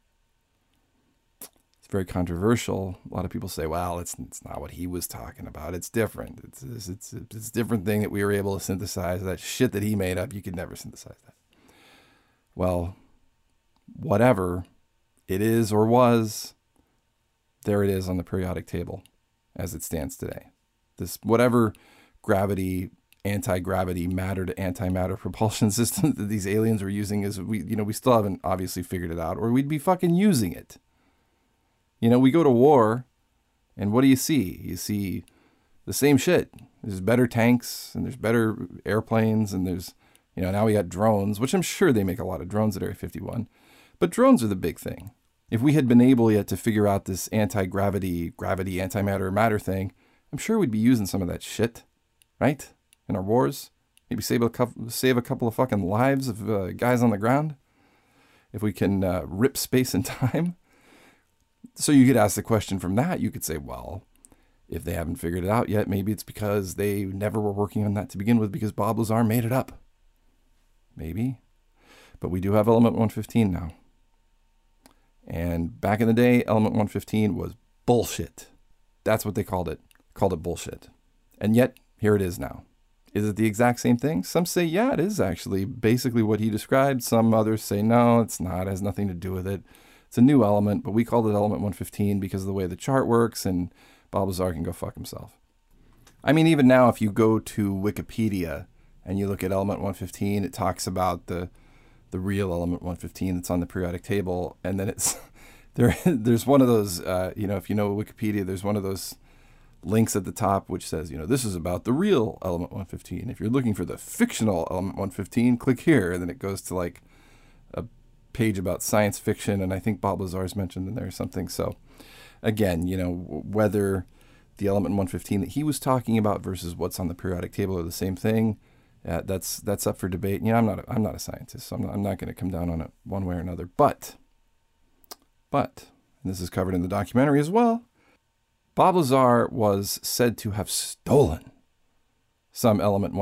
It's very controversial. A lot of people say, well, it's not what he was talking about. It's different. It's a different thing that we were able to synthesize. That shit that he made up, you could never synthesize that. Well, whatever it is or was, there it is on the periodic table as it stands today. This whatever gravity, anti-gravity, matter to antimatter propulsion system that these aliens were using is, we still haven't obviously figured it out, or we'd be fucking using it. We go to war, and what do you see? You see the same shit. There's better tanks, and there's better airplanes, and there's, now we got drones, which I'm sure they make a lot of drones at Area 51. But drones are the big thing. If we had been able yet to figure out this anti-gravity, antimatter, matter thing, I'm sure we'd be using some of that shit, right? In our wars. Maybe save a couple of fucking lives of guys on the ground. If we can rip space and time. So you could ask the question from that. You could say, well, if they haven't figured it out yet, maybe it's because they never were working on that to begin with, because Bob Lazar made it up. Maybe. But we do have Element 115 now. And back in the day, Element 115 was bullshit. That's what they called it. Called it bullshit. And yet, here it is now. Is it the exact same thing? Some say, yeah, it is actually basically what he described. Some others say, no, it's not. It has nothing to do with it. It's a new element, but we called it Element 115 because of the way the chart works, and Bob Lazar can go fuck himself. I mean, even now, if you go to Wikipedia and you look at Element 115, it talks about the real Element 115 that's on the periodic table, and then it's there's one of those, if you know Wikipedia, there's one of those links at the top, which says, this is about the real Element 115. If you're looking for the fictional Element 115, click here. And then it goes to like a page about science fiction. And I think Bob Lazar's mentioned in there or something. So again, whether the Element 115 that he was talking about versus what's on the periodic table are the same thing, that's up for debate. I'm not a scientist, so I'm not going to come down on it one way or another. But, and this is covered in the documentary as well, Bob Lazar was said to have stolen some of Element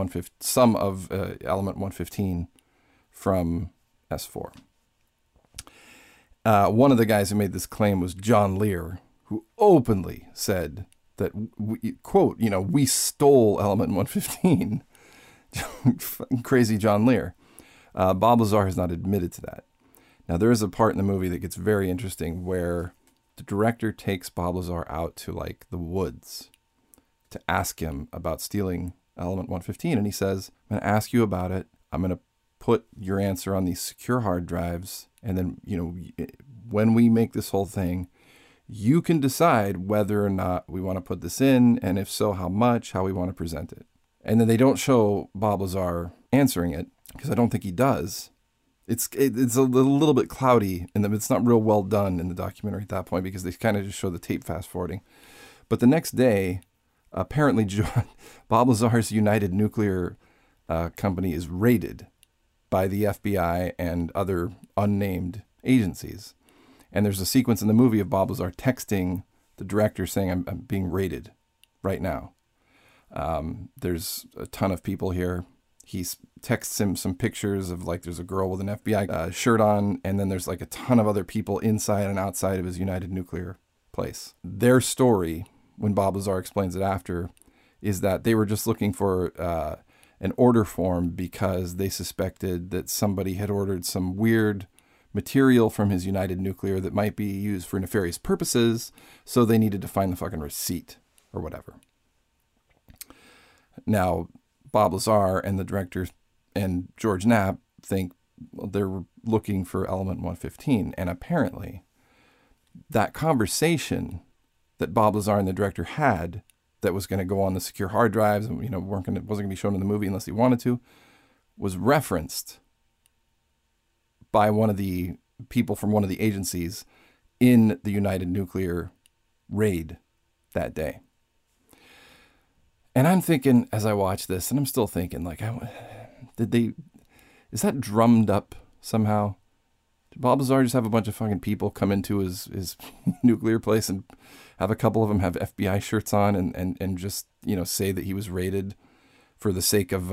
115 from S4. One of the guys who made this claim was John Lear, who openly said that, quote, we stole Element 115. Crazy John Lear. Bob Lazar has not admitted to that. Now, there is a part in the movie that gets very interesting where the director takes Bob Lazar out to like the woods to ask him about stealing Element 115. And he says, I'm going to ask you about it. I'm going to put your answer on these secure hard drives. And then, when we make this whole thing, you can decide whether or not we want to put this in. And if so, how much, how we want to present it. And then they don't show Bob Lazar answering it because I don't think he does. It's a little bit cloudy and it's not real well done in the documentary at that point because they kind of just show the tape fast forwarding. But the next day, apparently Bob Lazar's United Nuclear Company is raided by the FBI and other unnamed agencies. And there's a sequence in the movie of Bob Lazar texting the director saying, I'm being raided right now. There's a ton of people here. He texts him some pictures of like, there's a girl with an FBI shirt on, and then there's like a ton of other people inside and outside of his United Nuclear place. Their story, when Bob Lazar explains it after, is that they were just looking for an order form because they suspected that somebody had ordered some weird material from his United Nuclear that might be used for nefarious purposes, so they needed to find the fucking receipt or whatever. Now, Bob Lazar and the director and George Knapp think they're looking for Element 115. And apparently, that conversation that Bob Lazar and the director had that was going to go on the secure hard drives and wasn't going to be shown in the movie unless he wanted to, was referenced by one of the people from one of the agencies in the United Nuclear raid that day. And I'm thinking, as I watch this, and I'm still thinking, like, is that drummed up somehow? Did Bob Lazar just have a bunch of fucking people come into his nuclear place and have a couple of them have FBI shirts on and just, say that he was raided for the sake of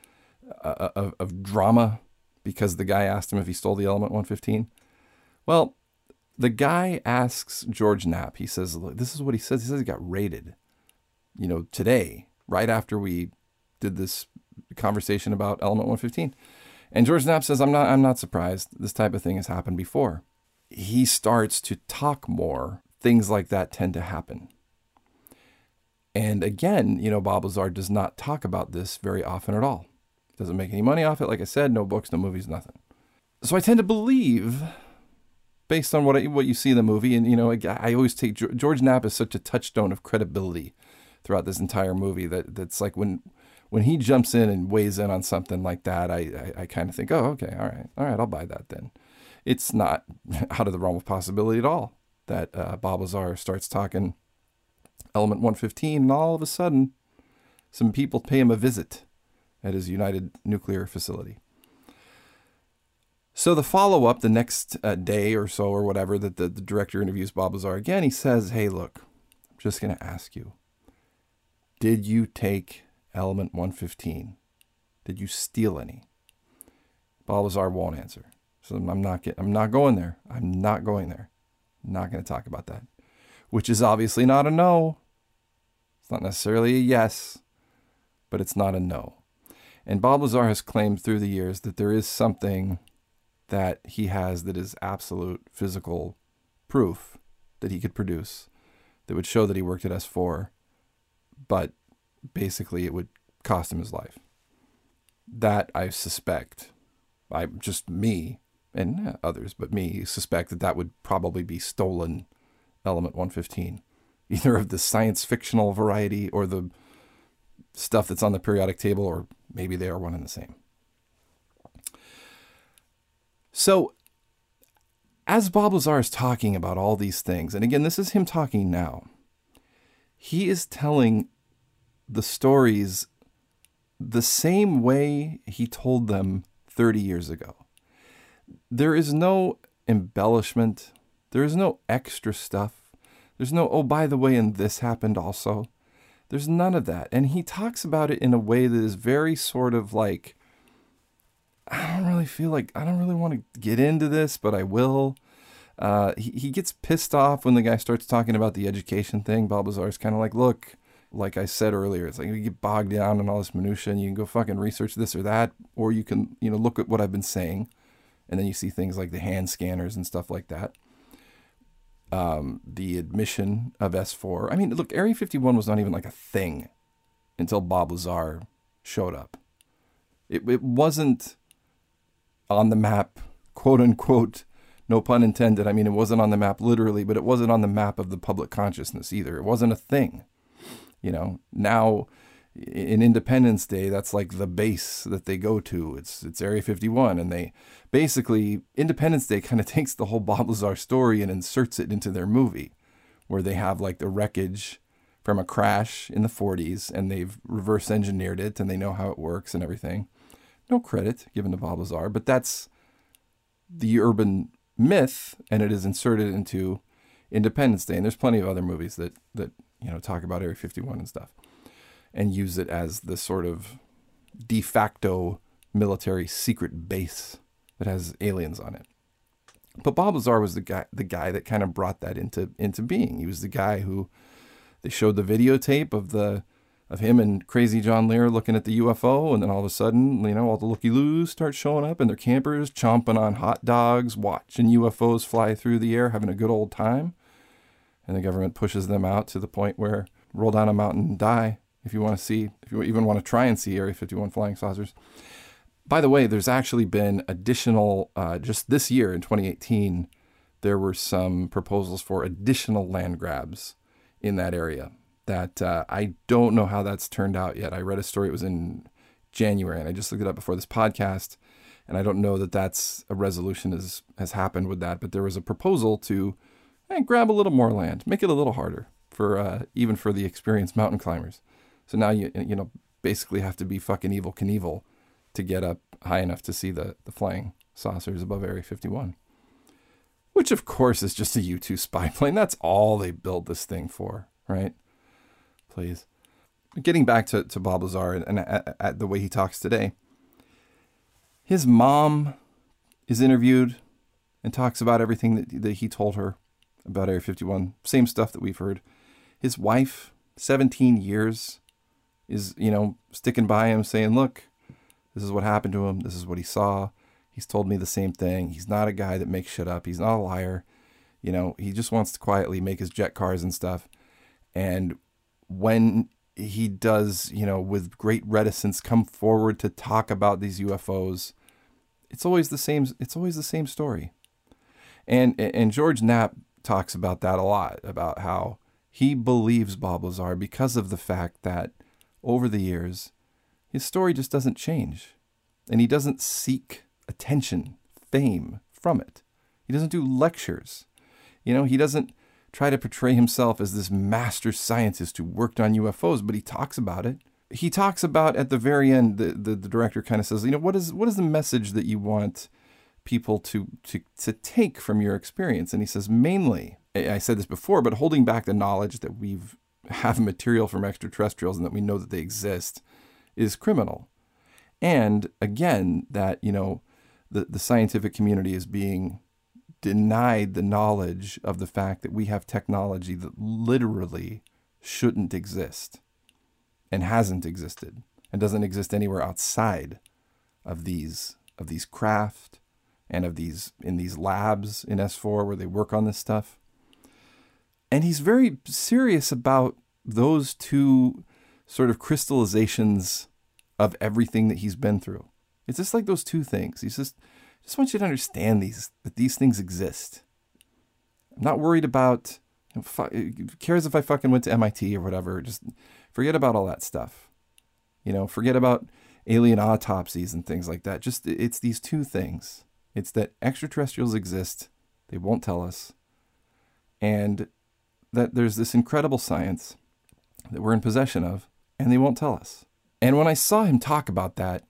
drama because the guy asked him if he stole the Element 115? Well, the guy asks George Knapp, he says, look, this is what he says. He says he got raided, today, right after we did this conversation about Element 115. And George Knapp says, I'm not surprised. This type of thing has happened before. He starts to talk more. Things like that tend to happen. And again, Bob Lazar does not talk about this very often at all. Doesn't make any money off it. Like I said, no books, no movies, nothing. So I tend to believe, based on what you see in the movie, and I always take George Knapp is such a touchstone of credibility throughout this entire movie that's like when he jumps in and weighs in on something like that, I kind of think, oh, okay, all right, I'll buy that then. It's not out of the realm of possibility at all that Bob Lazar starts talking Element 115, and all of a sudden, some people pay him a visit at his United Nuclear facility. So the follow-up, the next day or so or whatever, that the director interviews Bob Lazar again, he says, hey, look, I'm just going to ask you, did you take Element 115? Did you steal any? Bob Lazar won't answer. So I'm not going there. I'm not going there. I'm not going to talk about that. Which is obviously not a no. It's not necessarily a yes, but it's not a no. And Bob Lazar has claimed through the years that there is something that he has that is absolute physical proof that he could produce that would show that he worked at S4, but basically it would cost him his life. That I suspect, me and others, but me suspect that would probably be stolen Element 115 either of the science fictional variety or the stuff that's on the periodic table, or maybe they are one and the same. So as Bob Lazar is talking about all these things, and again, this is him talking now, he is telling the stories the same way he told them 30 years ago. There is no embellishment. There is no extra stuff. There's no, oh, by the way, and this happened also. There's none of that. And he talks about it in a way that is very sort of like, I don't really want to get into this, but I will. He gets pissed off when the guy starts talking about the education thing. Bob Lazar is kind of like, look, like I said earlier, it's like you get bogged down in all this minutia and you can go fucking research this or that, or you can, look at what I've been saying. And then you see things like the hand scanners and stuff like that. The admission of S4. I mean, look, Area 51 was not even like a thing until Bob Lazar showed up. It wasn't on the map, quote unquote, no pun intended. I mean, it wasn't on the map literally, but it wasn't on the map of the public consciousness either. It wasn't a thing. Now in Independence Day, that's like the base that they go to. It's Area 51. And they basically, Independence Day kind of takes the whole Bob Lazar story and inserts it into their movie, where they have like the wreckage from a crash in the 40s and they've reverse engineered it and they know how it works and everything. No credit given to Bob Lazar, but that's the urban myth, and it is inserted into Independence Day. And there's plenty of other movies that talk about Area 51 and stuff and use it as the sort of de facto military secret base that has aliens on it. But Bob Lazar was the guy that kind of brought that into being. He was the guy who they showed the videotape of him and Crazy John Lear looking at the UFO, and then all of a sudden, all the looky-loos start showing up in their campers, chomping on hot dogs, watching UFOs fly through the air, having a good old time. And the government pushes them out to the point where roll down a mountain and die if you even want to try and see Area 51 flying saucers. By the way, there's actually been additional, just this year in 2018, there were some proposals for additional land grabs in that area that I don't know how that's turned out yet. I read a story, it was in January, and I just looked it up before this podcast, and I don't know that that's a resolution has happened with that, but there was a proposal to grab a little more land, make it a little harder for even for the experienced mountain climbers. So now you basically have to be fucking Evel Knievel to get up high enough to see the flying saucers above Area 51. Which, of course, is just a U-2 spy plane. That's all they built this thing for, right? Please. Getting back to Bob Lazar and at the way he talks today, his mom is interviewed and talks about everything that he told her about Area 51. Same stuff that we've heard. His wife, 17 years, is, sticking by him saying, look, this is what happened to him. This is what he saw. He's told me the same thing. He's not a guy that makes shit up. He's not a liar. He just wants to quietly make his jet cars and stuff. And when he does, with great reticence, come forward to talk about these UFOs, it's always the same story. And George Knapp talks about that a lot, about how he believes Bob Lazar because of the fact that over the years, his story just doesn't change. And he doesn't seek attention, fame from it. He doesn't do lectures. He doesn't try to portray himself as this master scientist who worked on UFOs, but he talks about it. He talks about, at the very end, the director kind of says, what is the message that you want people to take from your experience? And he says, mainly, I said this before, but holding back the knowledge that we have material from extraterrestrials and that we know that they exist is criminal. And again, that, the scientific community is being denied the knowledge of the fact that we have technology that literally shouldn't exist and hasn't existed and doesn't exist anywhere outside of these craft and in these labs in S4 where they work on this stuff. And he's very serious about those two sort of crystallizations of everything that he's been through. It's just like those two things. He's just want you to understand that these things exist. I'm not worried about Who cares if I fucking went to MIT or whatever? Just forget about all that stuff. Forget about alien autopsies and things like that. Just, it's these two things. It's that extraterrestrials exist. They won't tell us. And that there's this incredible science that we're in possession of, and they won't tell us. And when I saw him talk about that,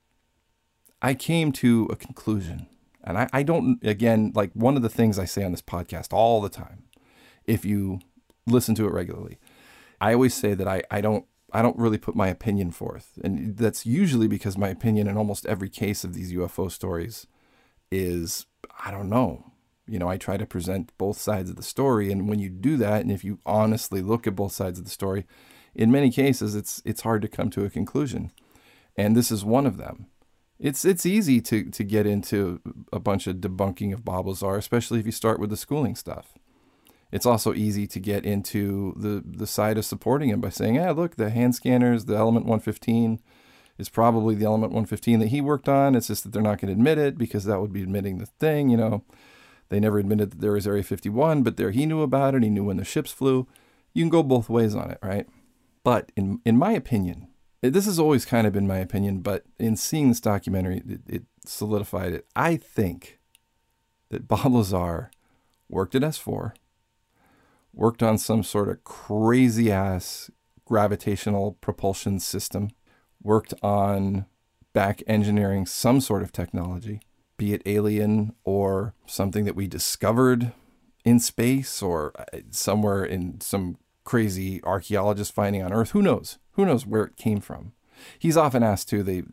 I came to a conclusion. And I don't, again, like one of the things I say on this podcast all the time, if you listen to it regularly, I always say that I don't really put my opinion forth. And that's usually because my opinion in almost every case of these UFO stories is, I don't know. I try to present both sides of the story. And when you do that, and if you honestly look at both sides of the story, in many cases, it's hard to come to a conclusion. And this is one of them. It's easy to get into a bunch of debunking of Bob Lazar, especially if you start with the schooling stuff. It's also easy to get into the side of supporting him by saying, look, the hand scanners, the Element 115 is probably the Element 115 that he worked on. It's just that they're not going to admit it because that would be admitting the thing, They never admitted that there was Area 51, but he knew about it. He knew when the ships flew. You can go both ways on it, right? But in my opinion, this has always kind of been my opinion, but in seeing this documentary, it solidified it. I think that Bob Lazar worked at S4, worked on some sort of crazy-ass gravitational propulsion system, worked on back engineering some sort of technology, be it alien or something that we discovered in space or somewhere in some crazy archaeologist finding on Earth. Who knows? Who knows where it came from? He's often asked too. They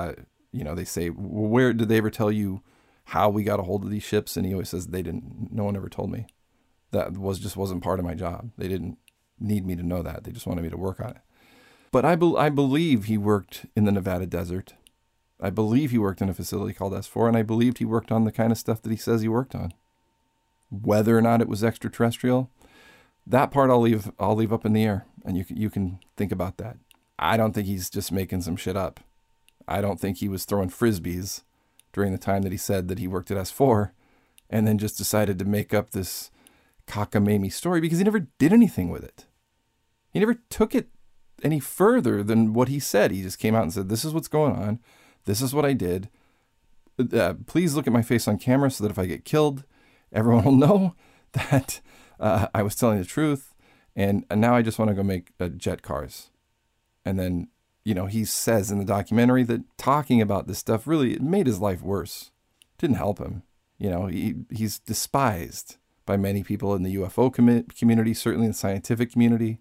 say, where did they ever tell you how we got a hold of these ships? And he always says, they didn't. No one ever told me. That wasn't part of my job. They didn't need me to know that. They just wanted me to work on it. But I believe he worked in the Nevada desert. I believe he worked in a facility called S4, and I believed he worked on the kind of stuff that he says he worked on. Whether or not it was extraterrestrial, that part I'll leave up in the air, and you can think about that. I don't think he's just making some shit up. I don't think he was throwing frisbees during the time that he said that he worked at S4, and then just decided to make up this cockamamie story because he never did anything with it. He never took it any further than what he said. He just came out and said, this is what's going on. This is what I did. Please look at my face on camera so that if I get killed, everyone will know that I was telling the truth. And now I just want to go make jet cars. And then, he says in the documentary that talking about this stuff really made his life worse. Didn't help him. He's despised by many people in the UFO community, certainly in the scientific community.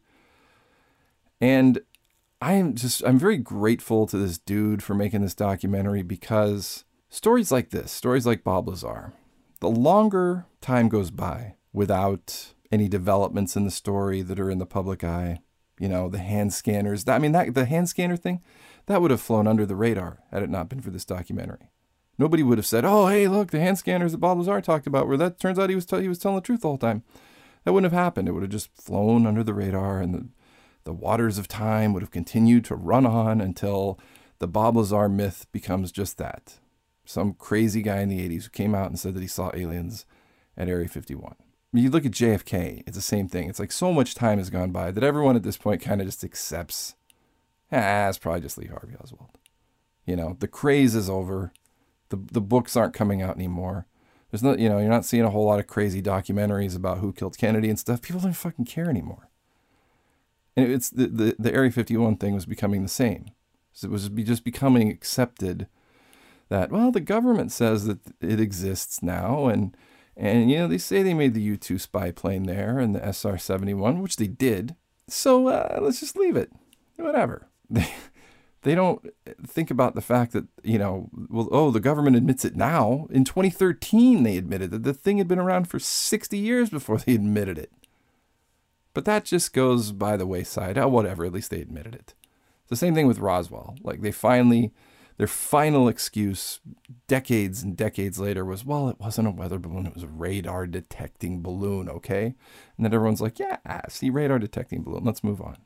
And I'm very grateful to this dude for making this documentary because stories like this, stories like Bob Lazar, the longer time goes by without any developments in the story that are in the public eye, the hand scanners, the hand scanner thing, that would have flown under the radar had it not been for this documentary. Nobody would have said, oh, hey, look, the hand scanners that Bob Lazar talked about, where that turns out he was telling the truth the whole time. That wouldn't have happened. It would have just flown under the radar, and the waters of time would have continued to run on until the Bob Lazar myth becomes just that. Some crazy guy in the 80s who came out and said that he saw aliens at Area 51. You look at JFK, it's the same thing. It's like so much time has gone by that everyone at this point kind of just accepts, it's probably just Lee Harvey Oswald. The craze is over. The books aren't coming out anymore. There's no, you're not seeing a whole lot of crazy documentaries about who killed Kennedy and stuff. People don't fucking care anymore. And it's the Area 51 thing was becoming the same. So it was just becoming accepted that, well, the government says that it exists now. And they say they made the U-2 spy plane there and the SR-71, which they did. So let's just leave it. Whatever. They don't think about the fact that, the government admits it now. In 2013, they admitted that the thing had been around for 60 years before they admitted it. But that just goes by the wayside. Whatever, at least they admitted it. It's the same thing with Roswell. Like their final excuse decades and decades later was, well, it wasn't a weather balloon. It was a radar detecting balloon, okay? And then everyone's like, yeah, see, radar detecting balloon. Let's move on.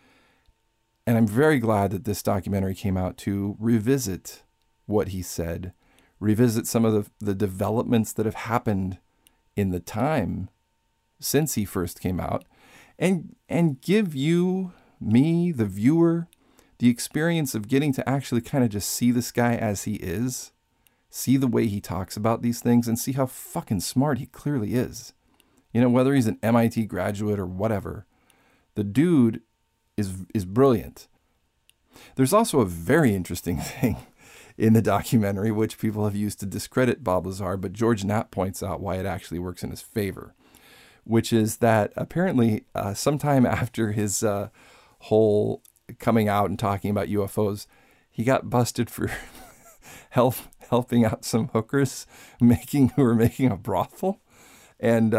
And I'm very glad that this documentary came out to revisit what he said, revisit some of the developments that have happened in the time since he first came out, and give you, me, the viewer, the experience of getting to actually kind of just see this guy as he is, see the way he talks about these things, and see how fucking smart he clearly is. You know, whether he's an MIT graduate or whatever, the dude is brilliant. There's also a very interesting thing in the documentary, which people have used to discredit Bob Lazar, but George Knapp points out why it actually works in his favor, which is that apparently sometime after his whole coming out and talking about UFOs, he got busted for helping out some hookers who were making a brothel, and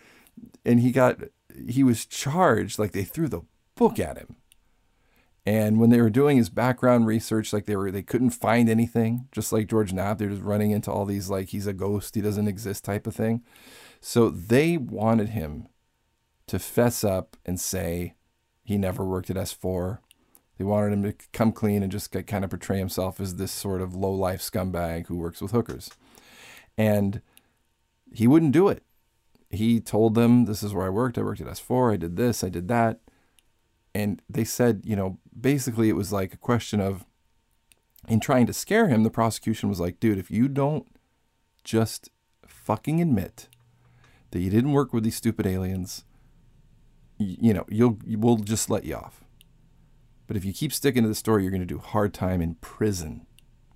he was charged, like they threw the book at him. And when they were doing his background research, like they couldn't find anything, just like George Knapp. They're just running into all these, like, he's a ghost, he doesn't exist type of thing. So they wanted him to fess up and say he never worked at S4. They wanted him to come clean and just kind of portray himself as this sort of low-life scumbag who works with hookers. And he wouldn't do it. He told them, this is where I worked at S4, I did this, I did that. And they said, you know, basically it was like a question of, in trying to scare him, the prosecution was like, dude, if you don't just fucking admit that you didn't work with these stupid aliens, we'll just let you off. But if you keep sticking to the story, you're going to do hard time in prison.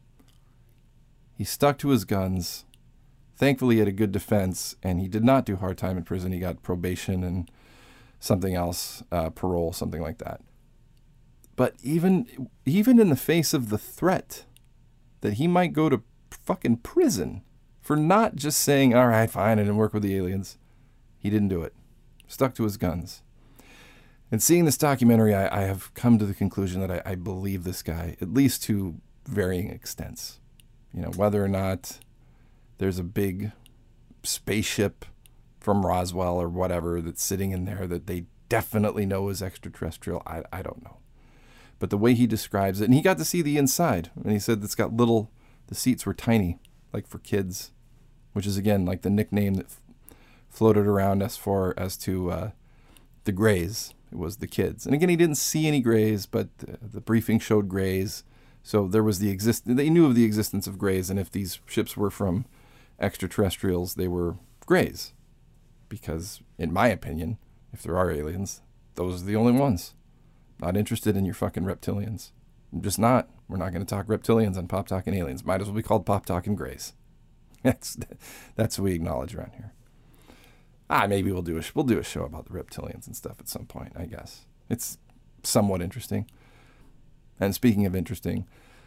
He stuck to his guns. Thankfully, he had a good defense, and he did not do hard time in prison. He got probation and something else, parole, something like that. But even in the face of the threat that he might go to fucking prison for not just saying, all right, fine, I didn't work with the aliens, he didn't do it. Stuck to his guns. And seeing this documentary, I have come to the conclusion that I believe this guy, at least to varying extents. You know, whether or not there's a big spaceship from Roswell or whatever that's sitting in there that they definitely know is extraterrestrial, I don't know. But the way he describes it, and he got to see the inside, and he said the seats were tiny, like for kids, which is, again, like the nickname that floated around S4 as to the Greys. It was the kids. And again, he didn't see any Greys, but the briefing showed Greys. So there was they knew of the existence of Greys, and if these ships were from extraterrestrials, they were Greys. Because, in my opinion, if there are aliens, those are the only ones. Not interested in your fucking reptilians. I'm just not. We're not going to talk reptilians on Pop Talking Aliens. Might as well be called Pop Talking Greys. That's what we acknowledge around here. Maybe we'll do a show about the reptilians and stuff at some point, I guess. It's somewhat interesting. And speaking of interesting,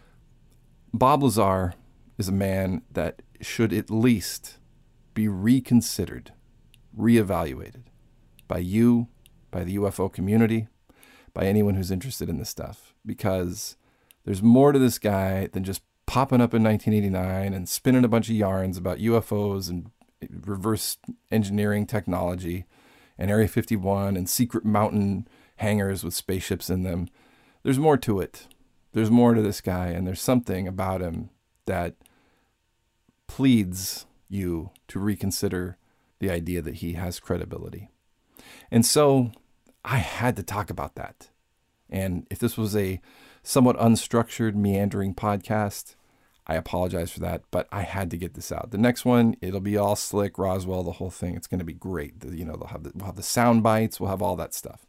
Bob Lazar is a man that should at least be reconsidered, reevaluated by you, by the UFO community, by anyone who's interested in this stuff, because there's more to this guy than just popping up in 1989 and spinning a bunch of yarns about UFOs and reverse engineering technology and Area 51 and secret mountain hangars with spaceships in them. There's more to it. There's more to this guy, and there's something about him that pleads you to reconsider the idea that he has credibility. And so I had to talk about that. And if this was a somewhat unstructured, meandering podcast, I apologize for that, but I had to get this out. The next one, it'll be all slick, Roswell, the whole thing. It's going to be great. We'll have the sound bites. We'll have all that stuff.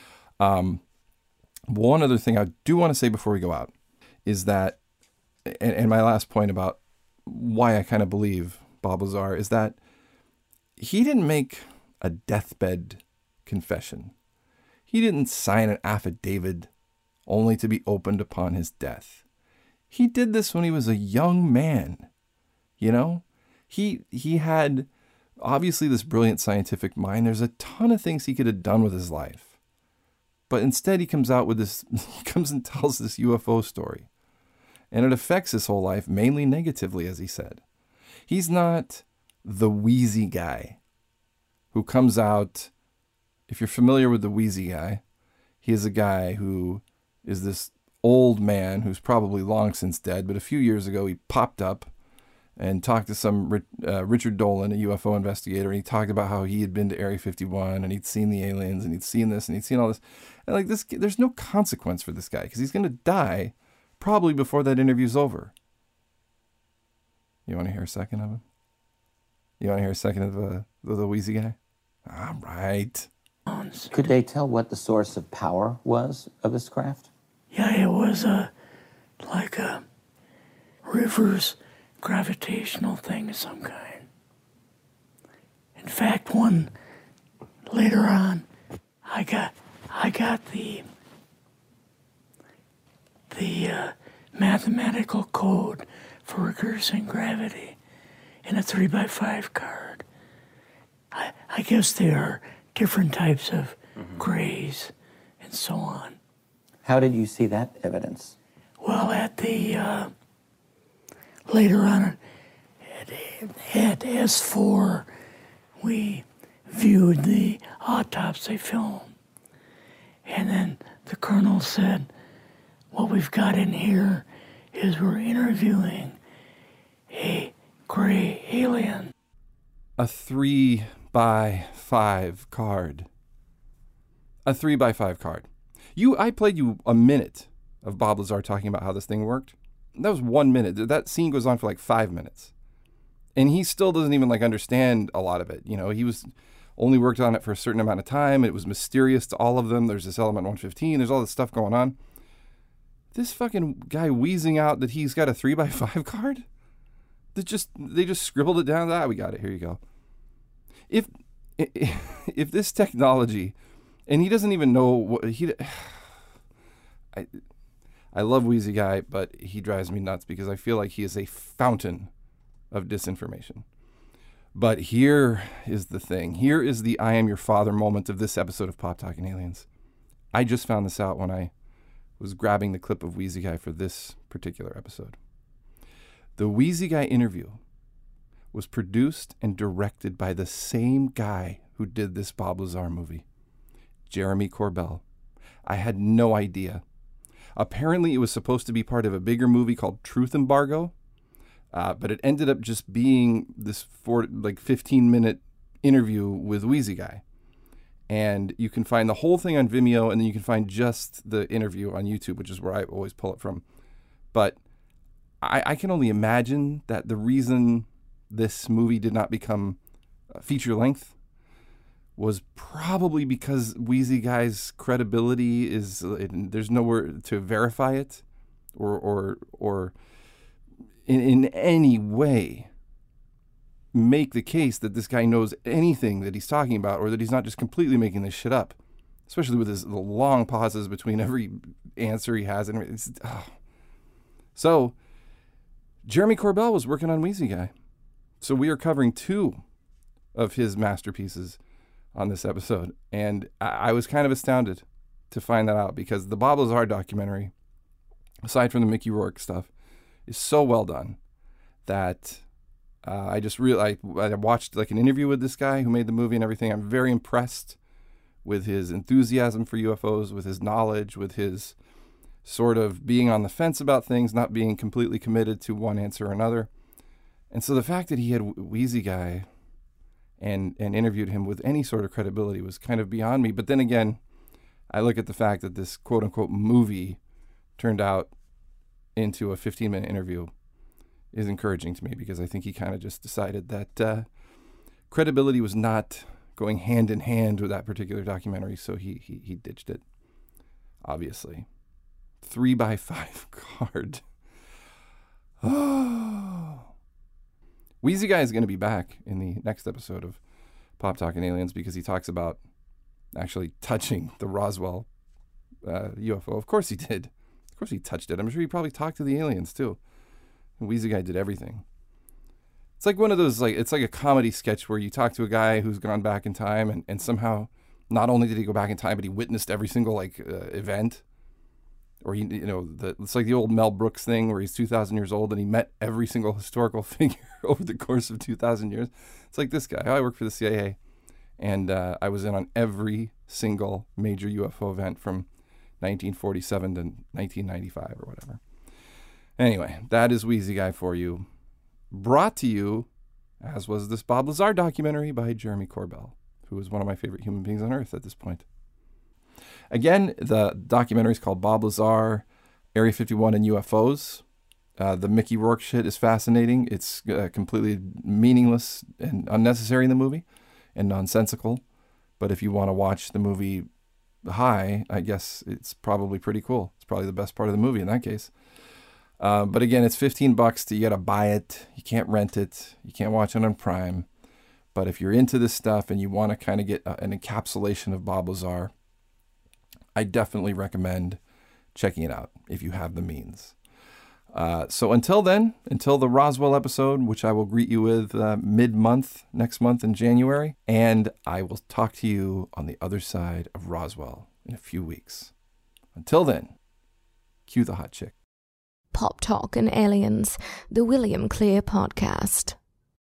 One other thing I do want to say before we go out is that, and my last point about why I kind of believe Bob Lazar is that he didn't make a deathbed confession. He didn't sign an affidavit only to be opened upon his death. He did this when he was a young man. You know, he had obviously this brilliant scientific mind. There's a ton of things he could have done with his life. But instead he comes out with this, he comes and tells this UFO story. And it affects his whole life, mainly negatively, as he said. He's not the wheezy guy who comes out. If you're familiar with the wheezy guy, he is a guy who is this old man who's probably long since dead, but a few years ago he popped up and talked to some Richard Dolan, a UFO investigator, and he talked about how he had been to Area 51 and he'd seen the aliens and he'd seen this and he'd seen all this. And like this, there's no consequence for this guy because he's going to die probably before that interview's over. You want to hear a second of him? You want to hear a second of the Wheezy guy? All right. Could they tell what the source of power was of this craft? Yeah, it was like a reverse gravitational thing of some kind. In fact, one later on, I got the mathematical code for reversing gravity in a 3x5 card. I guess there are different types of grays and so on. How did you see that evidence? Well, at the later on at S4, we viewed the autopsy film, and then the colonel said, "What we've got in here is we're interviewing a gray alien." A 3x5 card. A 3x5 card. I played you a minute of Bob Lazar talking about how this thing worked. That was 1 minute. That scene goes on for like 5 minutes. And he still doesn't even like understand a lot of it. You know, he was only worked on it for a certain amount of time. It was mysterious to all of them. There's this element 115. There's all this stuff going on. This fucking guy wheezing out that he's got a 3x5 card? They just scribbled it down. We got it. Here you go. If this technology, and he doesn't even know what I love Wheezy Guy, but he drives me nuts because I feel like he is a fountain of disinformation. But here is the thing. Here is the I am your father moment of this episode of Pop Talking Aliens. I just found this out when I was grabbing the clip of Wheezy Guy for this particular episode. The Wheezy Guy interview was produced and directed by the same guy who did this Bob Lazar movie, Jeremy Corbell. I had no idea. Apparently, it was supposed to be part of a bigger movie called Truth Embargo, but it ended up just being this 15-minute interview with Wheezy Guy. And you can find the whole thing on Vimeo, and then you can find just the interview on YouTube, which is where I always pull it from. But I can only imagine that the reason this movie did not become feature length was probably because Wheezy Guy's credibility there's nowhere to verify it or in any way make the case that this guy knows anything that he's talking about or that he's not just completely making this shit up, especially with the long pauses between every answer he has. So Jeremy Corbell was working on Wheezy Guy. So we are covering 2 of his masterpieces on this episode. And I was kind of astounded to find that out because the Bob Lazar documentary, aside from the Mickey Rourke stuff, is so well done that I watched like an interview with this guy who made the movie and everything. I'm very impressed with his enthusiasm for UFOs, with his knowledge, with his sort of being on the fence about things, not being completely committed to one answer or another. And so the fact that he had Wheezy Guy and interviewed him with any sort of credibility was kind of beyond me. But then again, I look at the fact that this quote-unquote movie turned out into a 15-minute interview is encouraging to me because I think he kind of just decided that credibility was not going hand in hand with that particular documentary, so he ditched it, obviously. 3x5 card. Oh. Wheezy Guy is going to be back in the next episode of Pop Talking Aliens because he talks about actually touching the Roswell UFO. Of course he did. Of course he touched it. I'm sure he probably talked to the aliens too. And Wheezy Guy did everything. It's like one of those, it's like a comedy sketch where you talk to a guy who's gone back in time and somehow not only did he go back in time, but he witnessed every single event. Or it's like the old Mel Brooks thing where he's 2,000 years old and he met every single historical figure over the course of 2,000 years. It's like this guy. I work for the CIA, and I was in on every single major UFO event from 1947 to 1995 or whatever. Anyway, that is Wheezy Guy for you. brought to you, as was this Bob Lazar documentary by Jeremy Corbell, who is one of my favorite human beings on earth at this point. Again, the documentary is called Bob Lazar, Area 51 and UFOs. The Mickey Rourke shit is fascinating. It's completely meaningless and unnecessary in the movie and nonsensical. But if you want to watch the movie high, I guess it's probably pretty cool. It's probably the best part of the movie in that case. But again, it's $15. You got to buy it. You can't rent it. You can't watch it on Prime. But if you're into this stuff and you want to kind of get an encapsulation of Bob Lazar, I definitely recommend checking it out if you have the means. So until then, until the Roswell episode, which I will greet you with mid-month, next month in January, and I will talk to you on the other side of Roswell in a few weeks. Until then, cue the hot chick. Pop Talk and Aliens, the William Clear Podcast.